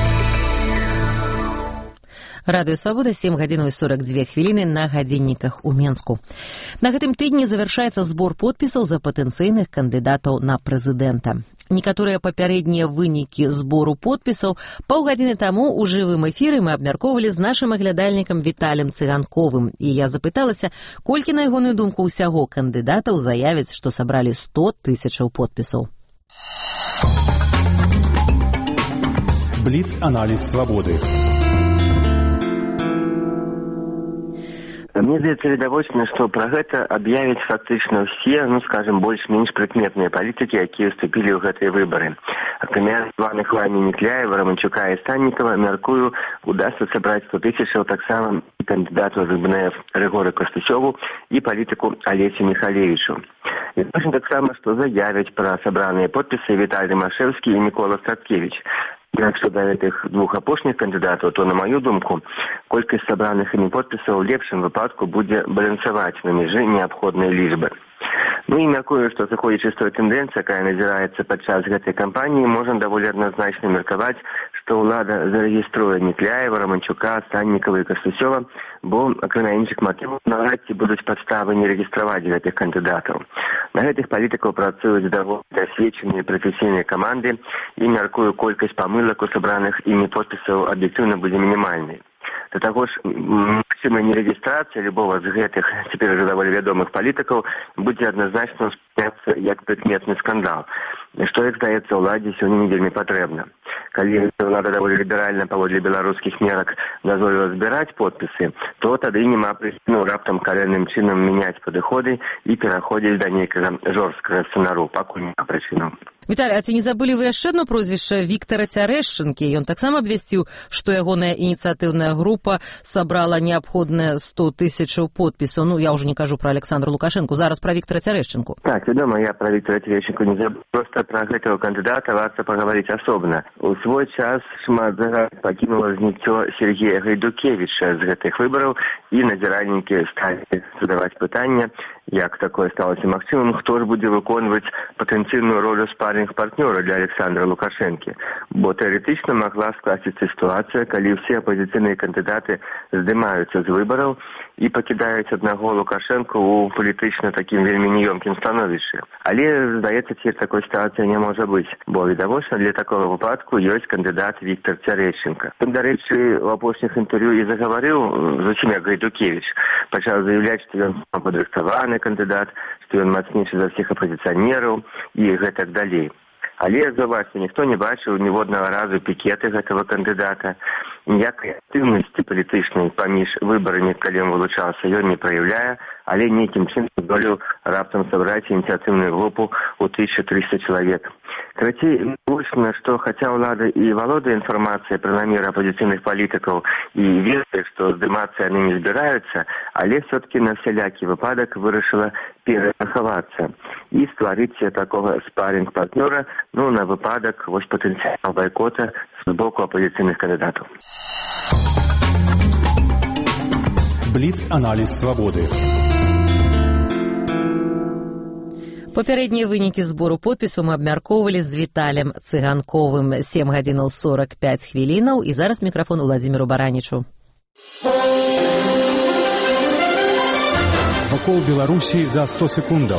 Радыё Свабода, сем гадзінаў і сорок дзве хвіліны на гадзінніках у Менску. На гэтым тыдні завяршаецца збор подпісаў за патэнцыйных кандыдатаў на прэзідэнта. Некаторыя папярэднія вынікі збору подпісаў паўгадзіны таму ў жывым эфіры мы абмяркоўвалі з нашым аглядальнікам Віталем Цыганковым. І я запыталася, колькі, на ягоную думку, ўсяго кандыдатаў заявяць, што сабралі сто тысячаў подпісаў. Бліц-аналіз Свабоды. Мне здаецца відавочна, што пра гэта аб'явяць фактычна ўсе, ну, скажем, больш-менш прыкметныя палітыкі, якія ўступілі ў гэтыя выбары. Акрамя званых вамі Некляева, Романчука і Саннікава, мяркую, удасца сабраць сто тысячаў таксама кандыдату з БНФ Рыгору Костычову і палітыку Алесі Михалевічу. Відавочна таксама, што заявяць пра сабраныя подпісы Віталій Машэўскі і Мікола Статкевіч. Якщо да гэтых двух апошніх кандыдатаў, то, на маю думку, колькасць сабраных імі подпісаў у лепшым выпадку будзе балансаваць на межы неабходнай лічбы. Ну і мяркую, што заходзячы з той тэндэнцыі, якая назіраецца падчас гэтай кампаніі, можна даволі адназначна меркаваць, што ўлада зарэгіструе Некляева, Романчука, Саннікава і Кастусёва, бо, акрамя іншых матываў, наврад ці будуць падставы не рэгістраваць гэтых кандыдатаў. На гэтых палітыкаў працуюць даволі дасведчаныя прафесійныя каманды, і, мяркую, колькасць памылак у сабраных імі подпісаў аб'ектыўна будзе мінімальнай. Да таго ж, магчымая нерэгістрацыя любого з гэтых, цяпер уже даволі вядомых палітыкаў, будзе адназначна ўспрымацца як прыкметны скандал, што, як здаецца, ўладзе сёння не вельмі патрэбна. Калі ўлада даволі ліберальна паводле беларускіх мерак дазволіла збіраць подпісы, то тады няма прычыну раптам калянным чынам мяняць падыходы і пераходзіць да нейкага жорсткага сцэнару, пакуль няма прычынаў. Віталій, а ці не забылі вы яшчэ одно прозвішча Віктара Цярэшчынкі? Ён таксама абвясціў, што ягоная ініцыятыўная група сабрала неабходныя сто тысячаў подпісаў. Ну, я ўжо не кажу пра Александра Лукашэнку, зараз пра Віктара Цярэшчынку. Так, вядома, я пра Віктара Цярэшчынку не забыл. Проста пра гэтага кандыдата варта пагаварыць асобна. У свой час шмат загад пакінула зніццё Сергея Гайдукевіча з гэтых выбараў, і назіральнікі сталі задаваць пытанне, як такое сталося магчымым, хто ж будзе выконваць патэнцыйную ролю спарринг-партнёра для Александра Лукашэнкі. Бо тэарэтычна магла скласціцца сітуацыя, калі ўсе апазіцыйныя кандыдаты здымаюцца з выбараў і пакідаюць аднаго Лукашэнку ў палітычна такім вельмі неёмкім становішчы. Але, здаецца, цяпер такой сітуацыі не можа быць, бо відавочна для такога выпадку ёсць кандыдат Віктар Цярэшчынка. Ён, дарэчы, у апошніх інтэрв'ю і загаварыў, зусім як Гайдукевіч, пачаў заяўляць, што ён падрыхтаваны кандыдат, што ён мацнейшы за ўсіх апазіцыянераў і гэтак далей. Але, заўважце, ніхто не бачыў ніводнага разу пікеты гэтага кандыдата, ніякай актыўнасці палітычнай паміж выбарамі, калі ён вылучаўся, ён не праяўляе, але нейкім чынам здолеў раптам сабраць ініцыятыўную групу ў тысячу трыста чалавек. Карацей, вочна, што хаця ўлада і валодае інфармацыяй пра намеры апазіцыйных палітыкаў і ведае, што здымацца яны не збіраюцца, але все-таки на всялякі выпадак вырашыла перахавацца і стварыць такога спарринг-партнёра, ну, на выпадак вось патэнцыяльнага байкота з боку апозіцыйных кандыдатаў. Бліц-аналіз свабоды. Папярэднія вынікі збору подпісаў мы абмяркоўвалі з Віталем Цыганковым. сем гадзінаў сорок пяць хвілінаў, і зараз мікрафон Уладзіміру Баранічу. Вакол Беларусі за сто секундаў.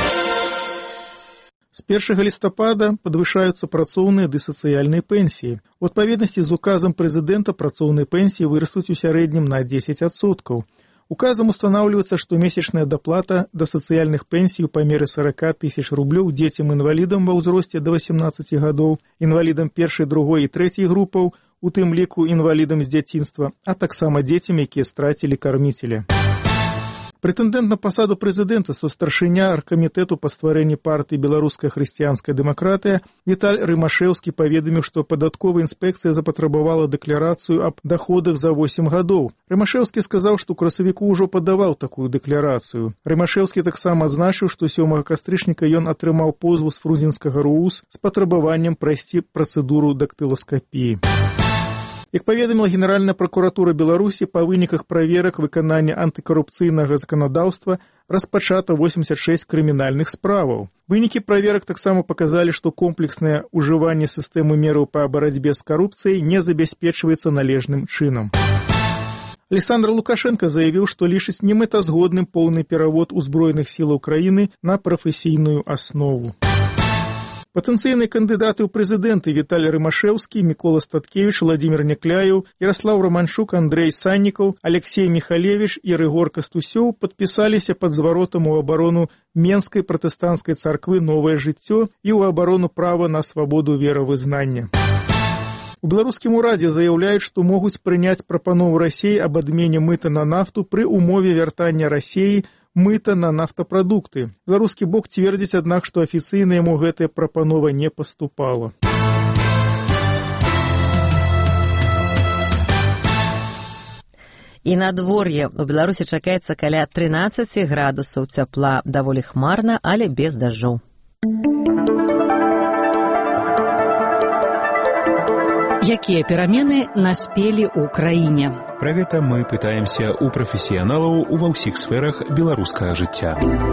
С першага лістапада падвышаюцца працоўныя ды сацыяльныя пенсіі. У адпаведнасці з указам прэзідэнта працоўныя пенсіі вырастуць у сярэднім на дзесяць адсоткаў. Указам устанаўліваецца, што месячная даплата да сацыяльных пенсій у памеры сорок тысяч рублёў дзецям-інвалідам ва ўзросце да восемнадцаці гадоў, інвалідам першай, другой і трэцяй групаў, у тым ліку інвалідам з дзяцінства, а таксама дзецям, якія страцілі карміцеля. Прэтэндэнт на пасаду прэзідэнта, сустаршыня аргкамітэту па стварэнні партыі «Беларуская хрысціянская дэмакратыя» Віталь Рымашэўскі паведаміў, што падатковая інспекцыя запатрабавала дэкларацыю аб даходах за восем гадоў. Рымашэўскі сказаў, што ў красавіку ўжо падаваў такую дэкларацыю. Рымашэўскі таксама адзначыў, што сёмага кастрычніка ён атрымаў позву з фрунзенскага РУУС з патрабаваннем прайсці працэдуру дактыласкапіі. Як паведаміла Генеральная пракуратура Беларусі, па выніках праверак выканання антыкарупцыйнага заканадаўства распачата восемьдесят шесть крымінальных справаў. Вынікі праверак таксама паказалі, што комплекснае ўжыванне сістэмы мераў па барацьбе з карупцыяй не забяспечваецца належным чынам. Александр Лукашенко заявіў, што лічыць немэтазгодным поўны перавод узброеных сілаў краіны на прафесійную аснову. Патэнцыйныя кандыдаты ў прэзідэнты Віталь Рымашэўскі, Мікола Статкевіч, Владзімір Някляеў, Яраслаў Раманчук, Андрэй Саннікаў, Алексей Міхалевіч і Рыгор Кастусёў падпісаліся пад зваротам у абарону Менскай пратэстанцкай царквы «Новае жыццё» і ў абарону права на свабоду веравызнання. У беларускім урадзе заяўляюць, што могуць прыняць прапанову Расіі аб адмене мыта на нафту пры умове вяртання Расіі мыта на нафтапрадукты. Беларускі бок цвердзіць, аднак, што афіцыйна яму гэтая прапанова не паступала. І надвор'е. У Беларусі чакаецца каля трынаццаці градусаў цяпла. Даволі хмарна, але без дажджоў. Якія перамены наспелі ў краіне? Пра гэта мы пытаемся ў прафесіяналаў ува ўсіх сферах беларускага жыцця.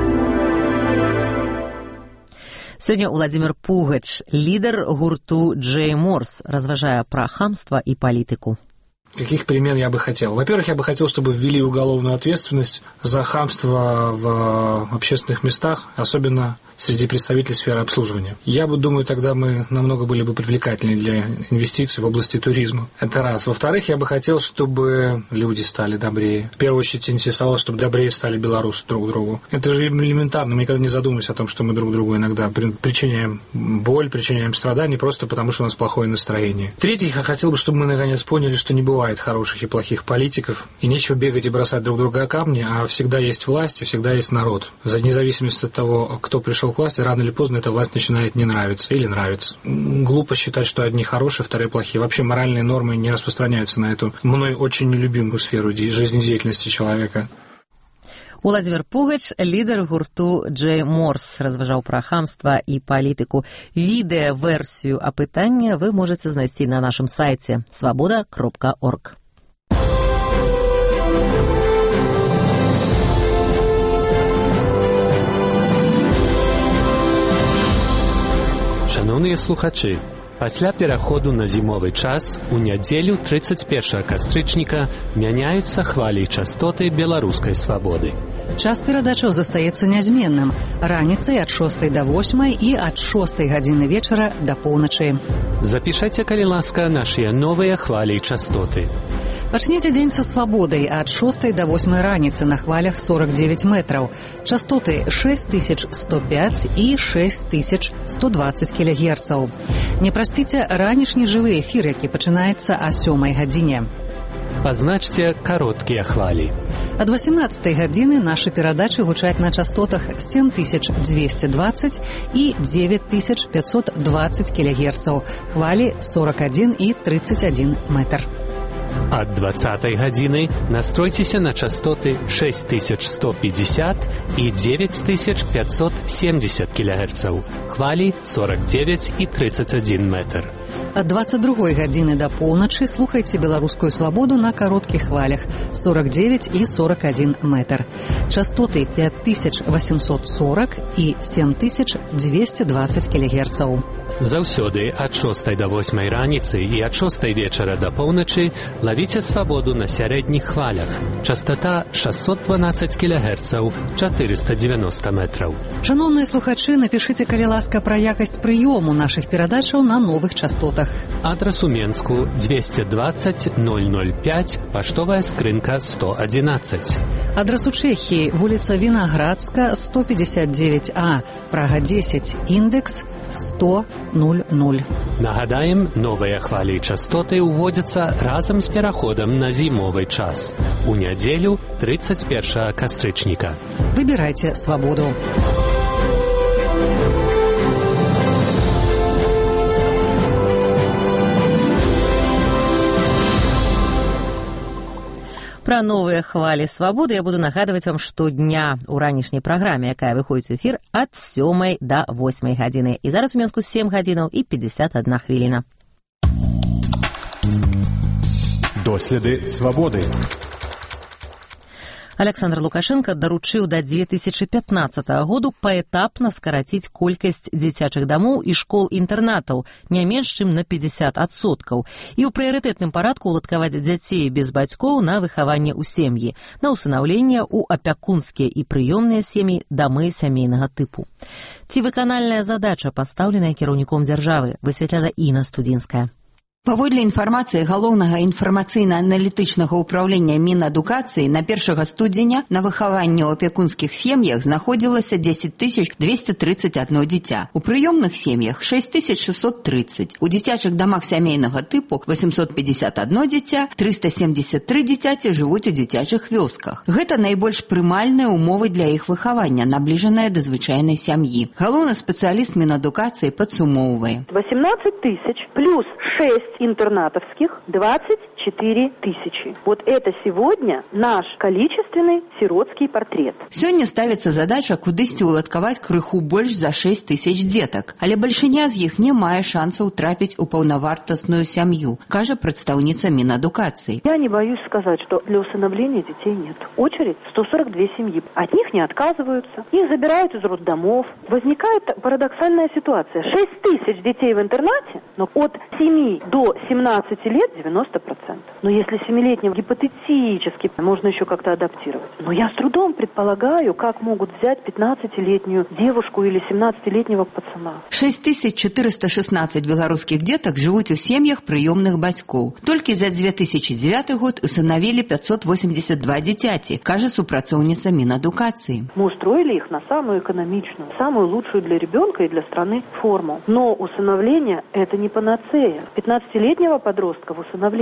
Сёння Владзімір Пугач, лідар гурту Джей Морс, разважае пра хамства и политику. Каких перемен я бы хотел? Во-первых, я бы хотел, чтобы ввели уголовную ответственность за хамство в общественных местах, особенно среди представителей сферы обслуживания. Я бы думаю, тогда мы намного были бы привлекательнее для инвестиций в области туризма. Это раз. Во-вторых, я бы хотел, чтобы люди стали добрее. В первую очередь интересовало, чтобы добрее стали белорусы друг другу. Это же элементарно. Мы никогда не задумывались о том, что мы друг другу иногда причиняем боль, причиняем страдания просто потому, что у нас плохое настроение. В-третьих, я хотел бы, чтобы мы наконец поняли, что не бывает хороших и плохих политиков, и нечего бегать и бросать друг друга о камни, а всегда есть власть и всегда есть народ. За независимость от того, кто пришел пришел к власти, рано или поздно эта власть начинает не нравиться или нравится. Глупо считать, что одни хорошие, вторые плохие. Вообще моральные нормы не распространяются на эту мной очень нелюбимую сферу жизнедеятельности человека. Уладзімір Пугач, лідар гурту Джей Морс, разважаў пра хамства і палітыку. Відэа-версію апытання вы можаце знайсці на нашым сайце свабода кропка орг. Шановныя слухачы, пасля пераходу на зімовы час у нядзелю тридцать первого кастрычніка мяняюцца хвалі і частоты беларускай свабоды. Час перадачаў застаецца нязменным. Раніцай ад шостай да восьмай і ад шостай гадзіны вечара да поўначы. Запішайце, калі ласка, нашыя новыя хвалі і частоты. Пачніце дзень са свабодай ад шостай да восьмай раніцы на хвалях сорок девять метраў. Частоты шесть тысяч сто пять і шесть тысяч сто двадцать кілогерцаў. Не праспіце ранішні жывы эфір, які пачынаецца о сёмай гадзіне. Пазначце кароткія хвалі. Ад восемнадцатай гадзіны нашы перадачы гучаць на частотах семь тысяч двести двадцать і девять тысяч пятьсот двадцать кілогерцаў. Хвалі сорок один і тридцать один метр. Ад двадцатай гадзіны настройцеся на частоты шесть тысяч сто пятьдесят і девять тысяч пятьсот семьдесят кілогерцаў. Хвалі сорок девять і тридцать один метр. Ад двадцать другой гадзіны да поўначы слухайце беларускую свабоду на кароткіх хвалях сорок девять і сорок один метр. Частоты пять тысяч восемьсот сорок і семь тысяч двести двадцать кілогерцаў. Заўсёды ад шостай да восьмай раніцы і ад шостай вечара да поўначы лавіце свабоду на сярэдніх хвалях. Частота шестьсот двенадцать кілогерцаў, четыреста девяносто метраў. Шановныя слухачы, напішыце, калі ласка, пра якасць прыёму нашых перадачаў на новых частотах. Адрас у Менску двести двадцать ноль ноль пять, паштовая скрынка сто одиннадцать. Адрас у Чэхіі, вуліца Вінаградска, сто пятьдесят девять А, Прага десять, індекс сто ноль ноль. Нагадаем, новыя хвалі і частоты ўводзяцца разам з пераходам на зімовы час. У нядзелю тридцать первого кастрычніка. Выбірайце свабоду. Пра новыя хвалі свабоды я буду нагадваць вам штодня ў ранішняй праграме, якая выходзіць у эфір ад сёмай да восьмай гадзіны. І зараз у Менску сем гадзінаў і пятьдесят одна хвіліна. Доследы свабоды. Александр Лукашенко даручыў да две тысячи пятнадцатого году паэтапна скараціць колькасць дзіцячых дамоў і школ-інтэрнатаў не менш чым на пятьдесят адсоткаў і ў прыярытэтным парадку ўладкаваць дзяцей без бацькоў на выхаванне ў сем'і, на ўсынаўленне ў апякунскія і прыёмныя сем'і, дамы сямейнага тыпу. Ці выканальная задача, пастаўленая кіраўніком дзяржавы, высветляла Інна Студзінская. Паводле інфармацыі галоўнага інфармацыйна-аналітычнага ўпраўлення Мінадукацыі на першага студзеня на выхаванні ў апякунскіх сем'ях знаходзілася дзесяць тысяч двести тридцать одно дзіця. У прыёмных сем'ях шесть тысяч шестьсот тридцать. У дзіцячых дамах сямейнага тыпу восемьсот пятьдесят одно дзіця, триста семьдесят три дзіцяці жывуць у дзіцячых вёсках. Гэта найбольш прымальныя умовы для іх выхавання, набліжаныя да звычайнай сям'і. Галоўны спецыяліст Мінадукацыі падсумоўвае. восемнадцать тысяч плюс шесть интернатовских, двадцать четыре тысячи. Вот это сегодня наш количественный сиротский портрет. Сёння ставіцца задача кудысьці ўладкаваць крыху больш за шесть тысяч дзетак, але бальшыня з іх не мае шансаў трапіць у паўнавартасную сям'ю, кажа прадстаўніца Мінадукацыі. Я не боюсь сказать, что для усыновления детей нет. Очередь сто сорок две семьи. От них не отказываются. Их забирают из роддомов. Возникает парадоксальная ситуация. шесть тысяч детей в интернате, но от семи до семнадцати лет девяносто процентов. Но если семилетнего гипотетически можно еще как-то адаптировать. Но я с трудом предполагаю, как могут взять пятнадцатилетнюю девушку или семнадцатилетнего пацана. шесть тысяч четыреста шестнадцать беларускіх дзетак жывуць у сем'ях прыёмных бацькоў. Толькі за две тысячи девятый год усыновили пятьсот восемьдесят два дзіцяці, кажа супрацоўніца Мінадукацыі. Мы устроили их на самую экономичную, самую лучшую для ребенка и для страны форму. Но усыновление – это не панацея. пятнадцатилетнего подростка в усыновление ты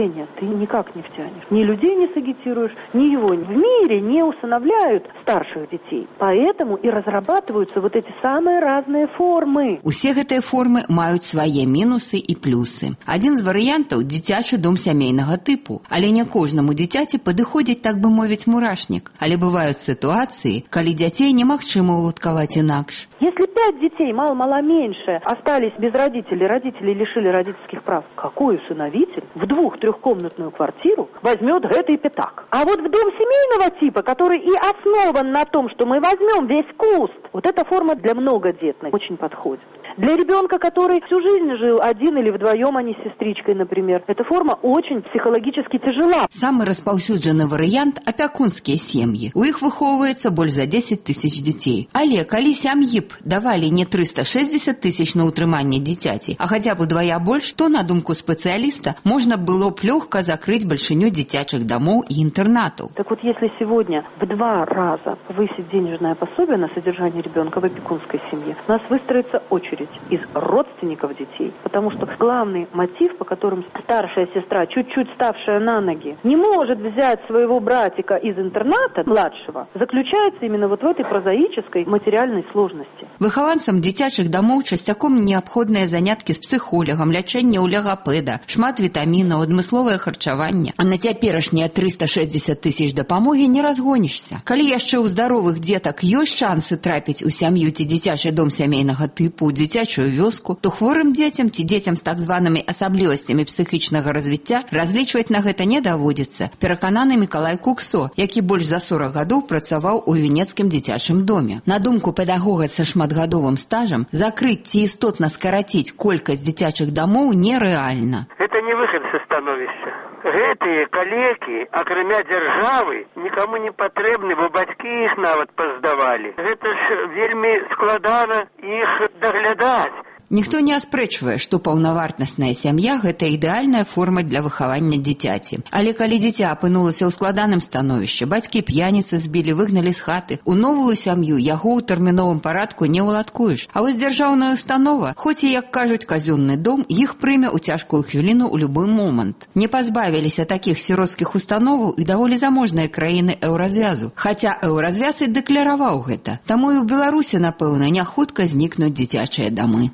ты никак не втянешь. Ни людей не сагитируешь, ни его. В мире не усыновляют старших детей. Поэтому и разрабатываются вот эти самые разные формы. Усе гэтыя формы маюць свае мінусы і плюсы. Адзін з варыянтаў – дзіцячы дом сямейнага тыпу. Але не кожнаму дзіцяці падыходзіць, так бы мовіць, мурашнік. Але бываюць ситуации, калі дзяцей немагчыма уладкаваць інакш. Если пять детей, мало-мало меньше, остались без родителей, родители лишили родительских прав, какой усыновитель в двух-трехкомнатную квартиру возьмет гэтый пятак? А вот в дом семейного типа, который и основан на том, что мы возьмем весь куст, вот эта форма для многодетных очень подходит. Для ребенка, который всю жизнь жил один или вдвоем, а не с сестричкой, например, эта форма очень психологически тяжела. Самы распаўсюджаны варыянт – апякунскія сем'і. У іх выхоўваецца больш за дзесяць тысяч дзяцей. Але калі сям'і б давалі не трыста шэсцьдзесят тысяч на утрыманне дзіцяці, а хаця б удвая больш, то, на думку спецыяліста, можна было б лёгка закрыць бальшыню дзіцячых домов и интернатов. Так вот, если сегодня в два раза повысить денежное пособие на содержание ребенка в опекунской семье, у нас выстроится очередь из родственников детей, потому что главный мотив, по которым старшая сестра, чуть-чуть ставшая на ноги, не может взять своего братика из интерната младшего, заключается именно вот в этой прозаической материальной сложности. Выхаванцам дзіцячых домов часцяком неабходныя заняткі з псіхолагам, лячэнне ў логопеда, шмат вітамінаў, адмысловае харчаванне. А на цяперашнія трыста шэсцьдзесят тысяч дапамогі не разгонішся. Калі яшчэ ў здаровых дзетак ёсць шансы трапіць у сям'ю ці дзіцячы дом сямейнага тыпу, дзіцячую вёску, то хворым дзецям ці дзецям з так званымі асаблівасцямі псіхічнага развіцця разлічваць на гэта не даводзіцца, перакананы Мікалай Куксо, які больш за сорок гадоў працаваў у венецкім дзіцячым доме. На думку педагога са шматгадовым стажам, закрыць ці істотна скараціць колькасць дзіцячых домов нерэальна. Это не выход са становішча. Гэтыя калекі, акрамя дзяржавы, нікому не патрэбны, бо бацькі іх нават паздавалі. Гэта ж вельмі складана іх даглядаць. Ніхто не аспрэчвае, што паўнавартасная сям'я – гэта ідэальная форма для выхавання дзіцяці. Але калі дзіця апынулася ў складаным становішчы, бацькі п'яніцы збілі, выгналі з хаты, у новую сям'ю яго ў тэрміновым парадку не ўладкуеш. А вось дзяржаўная установа, хоць і, як кажуць, казённы дом, іх прыме ў цяжкую хвіліну ў любы момант. Не пазбавіліся такіх сіроцкіх установаў і даволі заможныя краіны еўразвязу. Хаця еўразвяз і дэкляраваў гэта. Таму і ў Беларусі, напэўна, не хутка знікнуць дзіцячыя дамы.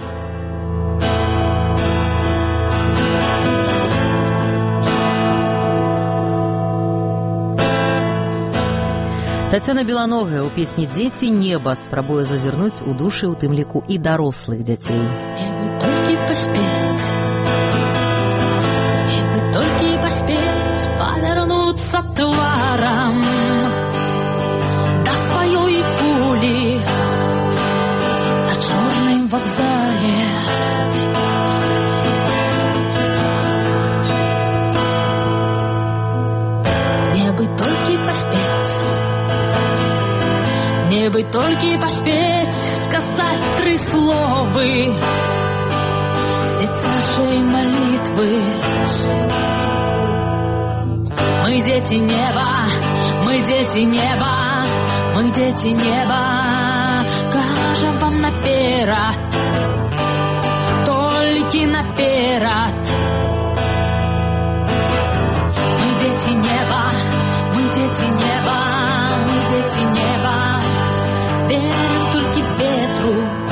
Тацяна Беланогая ў песні «Дзеці неба» спрабуе зазірнуць у душы, у тым ліку і дарослых дзяцей. Небы толькі паспець, небы толькі паспець павярнуцца тварам да сваёй кулі на чорным вакзале. Небы толькі паспець, небы толькі паспець сказаць тры словы з дзіцячай малітвы. Мы дзеці неба, мы дзеці неба, мы дзеці неба, кажам вам наперад, толькі наперад. Мы дзеці неба, мы дзеці неба, мы дзеці неба, верим толькі ветру,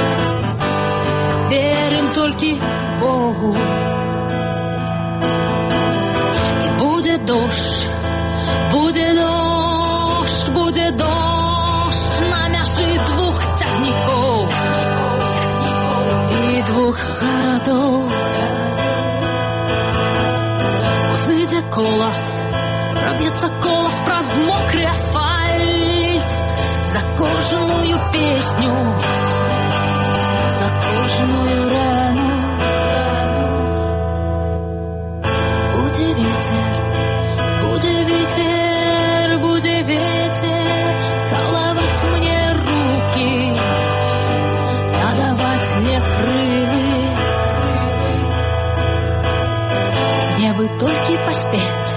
верим толькі Богу. І будзе дождж, будзе дождж, будзе дождж на мяжы двух цягнікоў і двух гарадоў. Узыдзе колас, проб'ецца колас праз мокры асфальт, за кожную песню, за кожную рану. Будзе ветер, будзе ветер, будзе ветер цалаваць мне руки, надаваць мне крылы. Небы толькі паспець,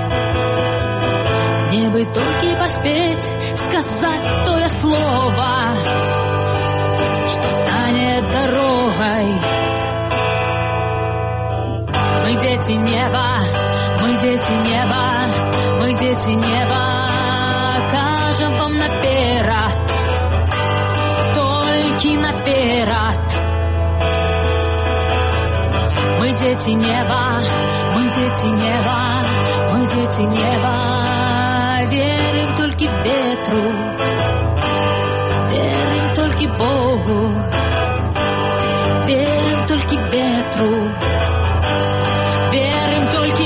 небы толькі паспець сказаць тое слова, што стане дарогай. Мы дзеці неба, мы дети неба, мы дети неба, кажем вам наперад, только наперад. Мы дети неба, мы дети неба, мы дети неба, верим только ветру, верим только Богу, верим только ветру, верим только...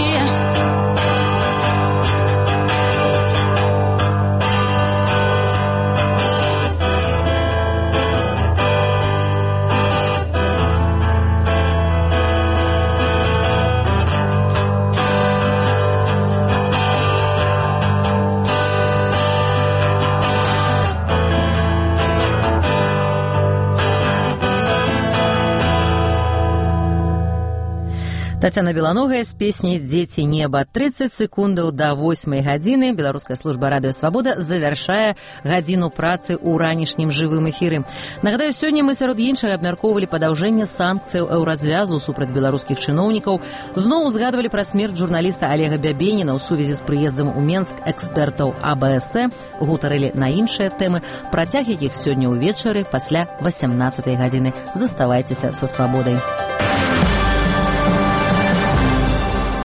Тацяна Беланогая з песняй «Дзеці неба». трыццаць секундаў да восьмай гадзіны. Беларуская служба радыё «Свабода» завяршае гадзіну працы ў ранішнім жывым эфіры. Нагадаю, сёння мы сярод іншага абмяркоўвалі падаўжэнне санкцыяў еўразвязу супраць беларускіх чыноўнікаў, зноў узгадвалі пра смерць журналіста Алега Бябеніна ў сувязі з прыездам у Менск экспертаў А Бэ Эс Э, гутарылі на іншыя тэмы, працяг якіх сёння ўвечары пасля васямнаццатай гадзіны. Заставайцеся са «Свабодай».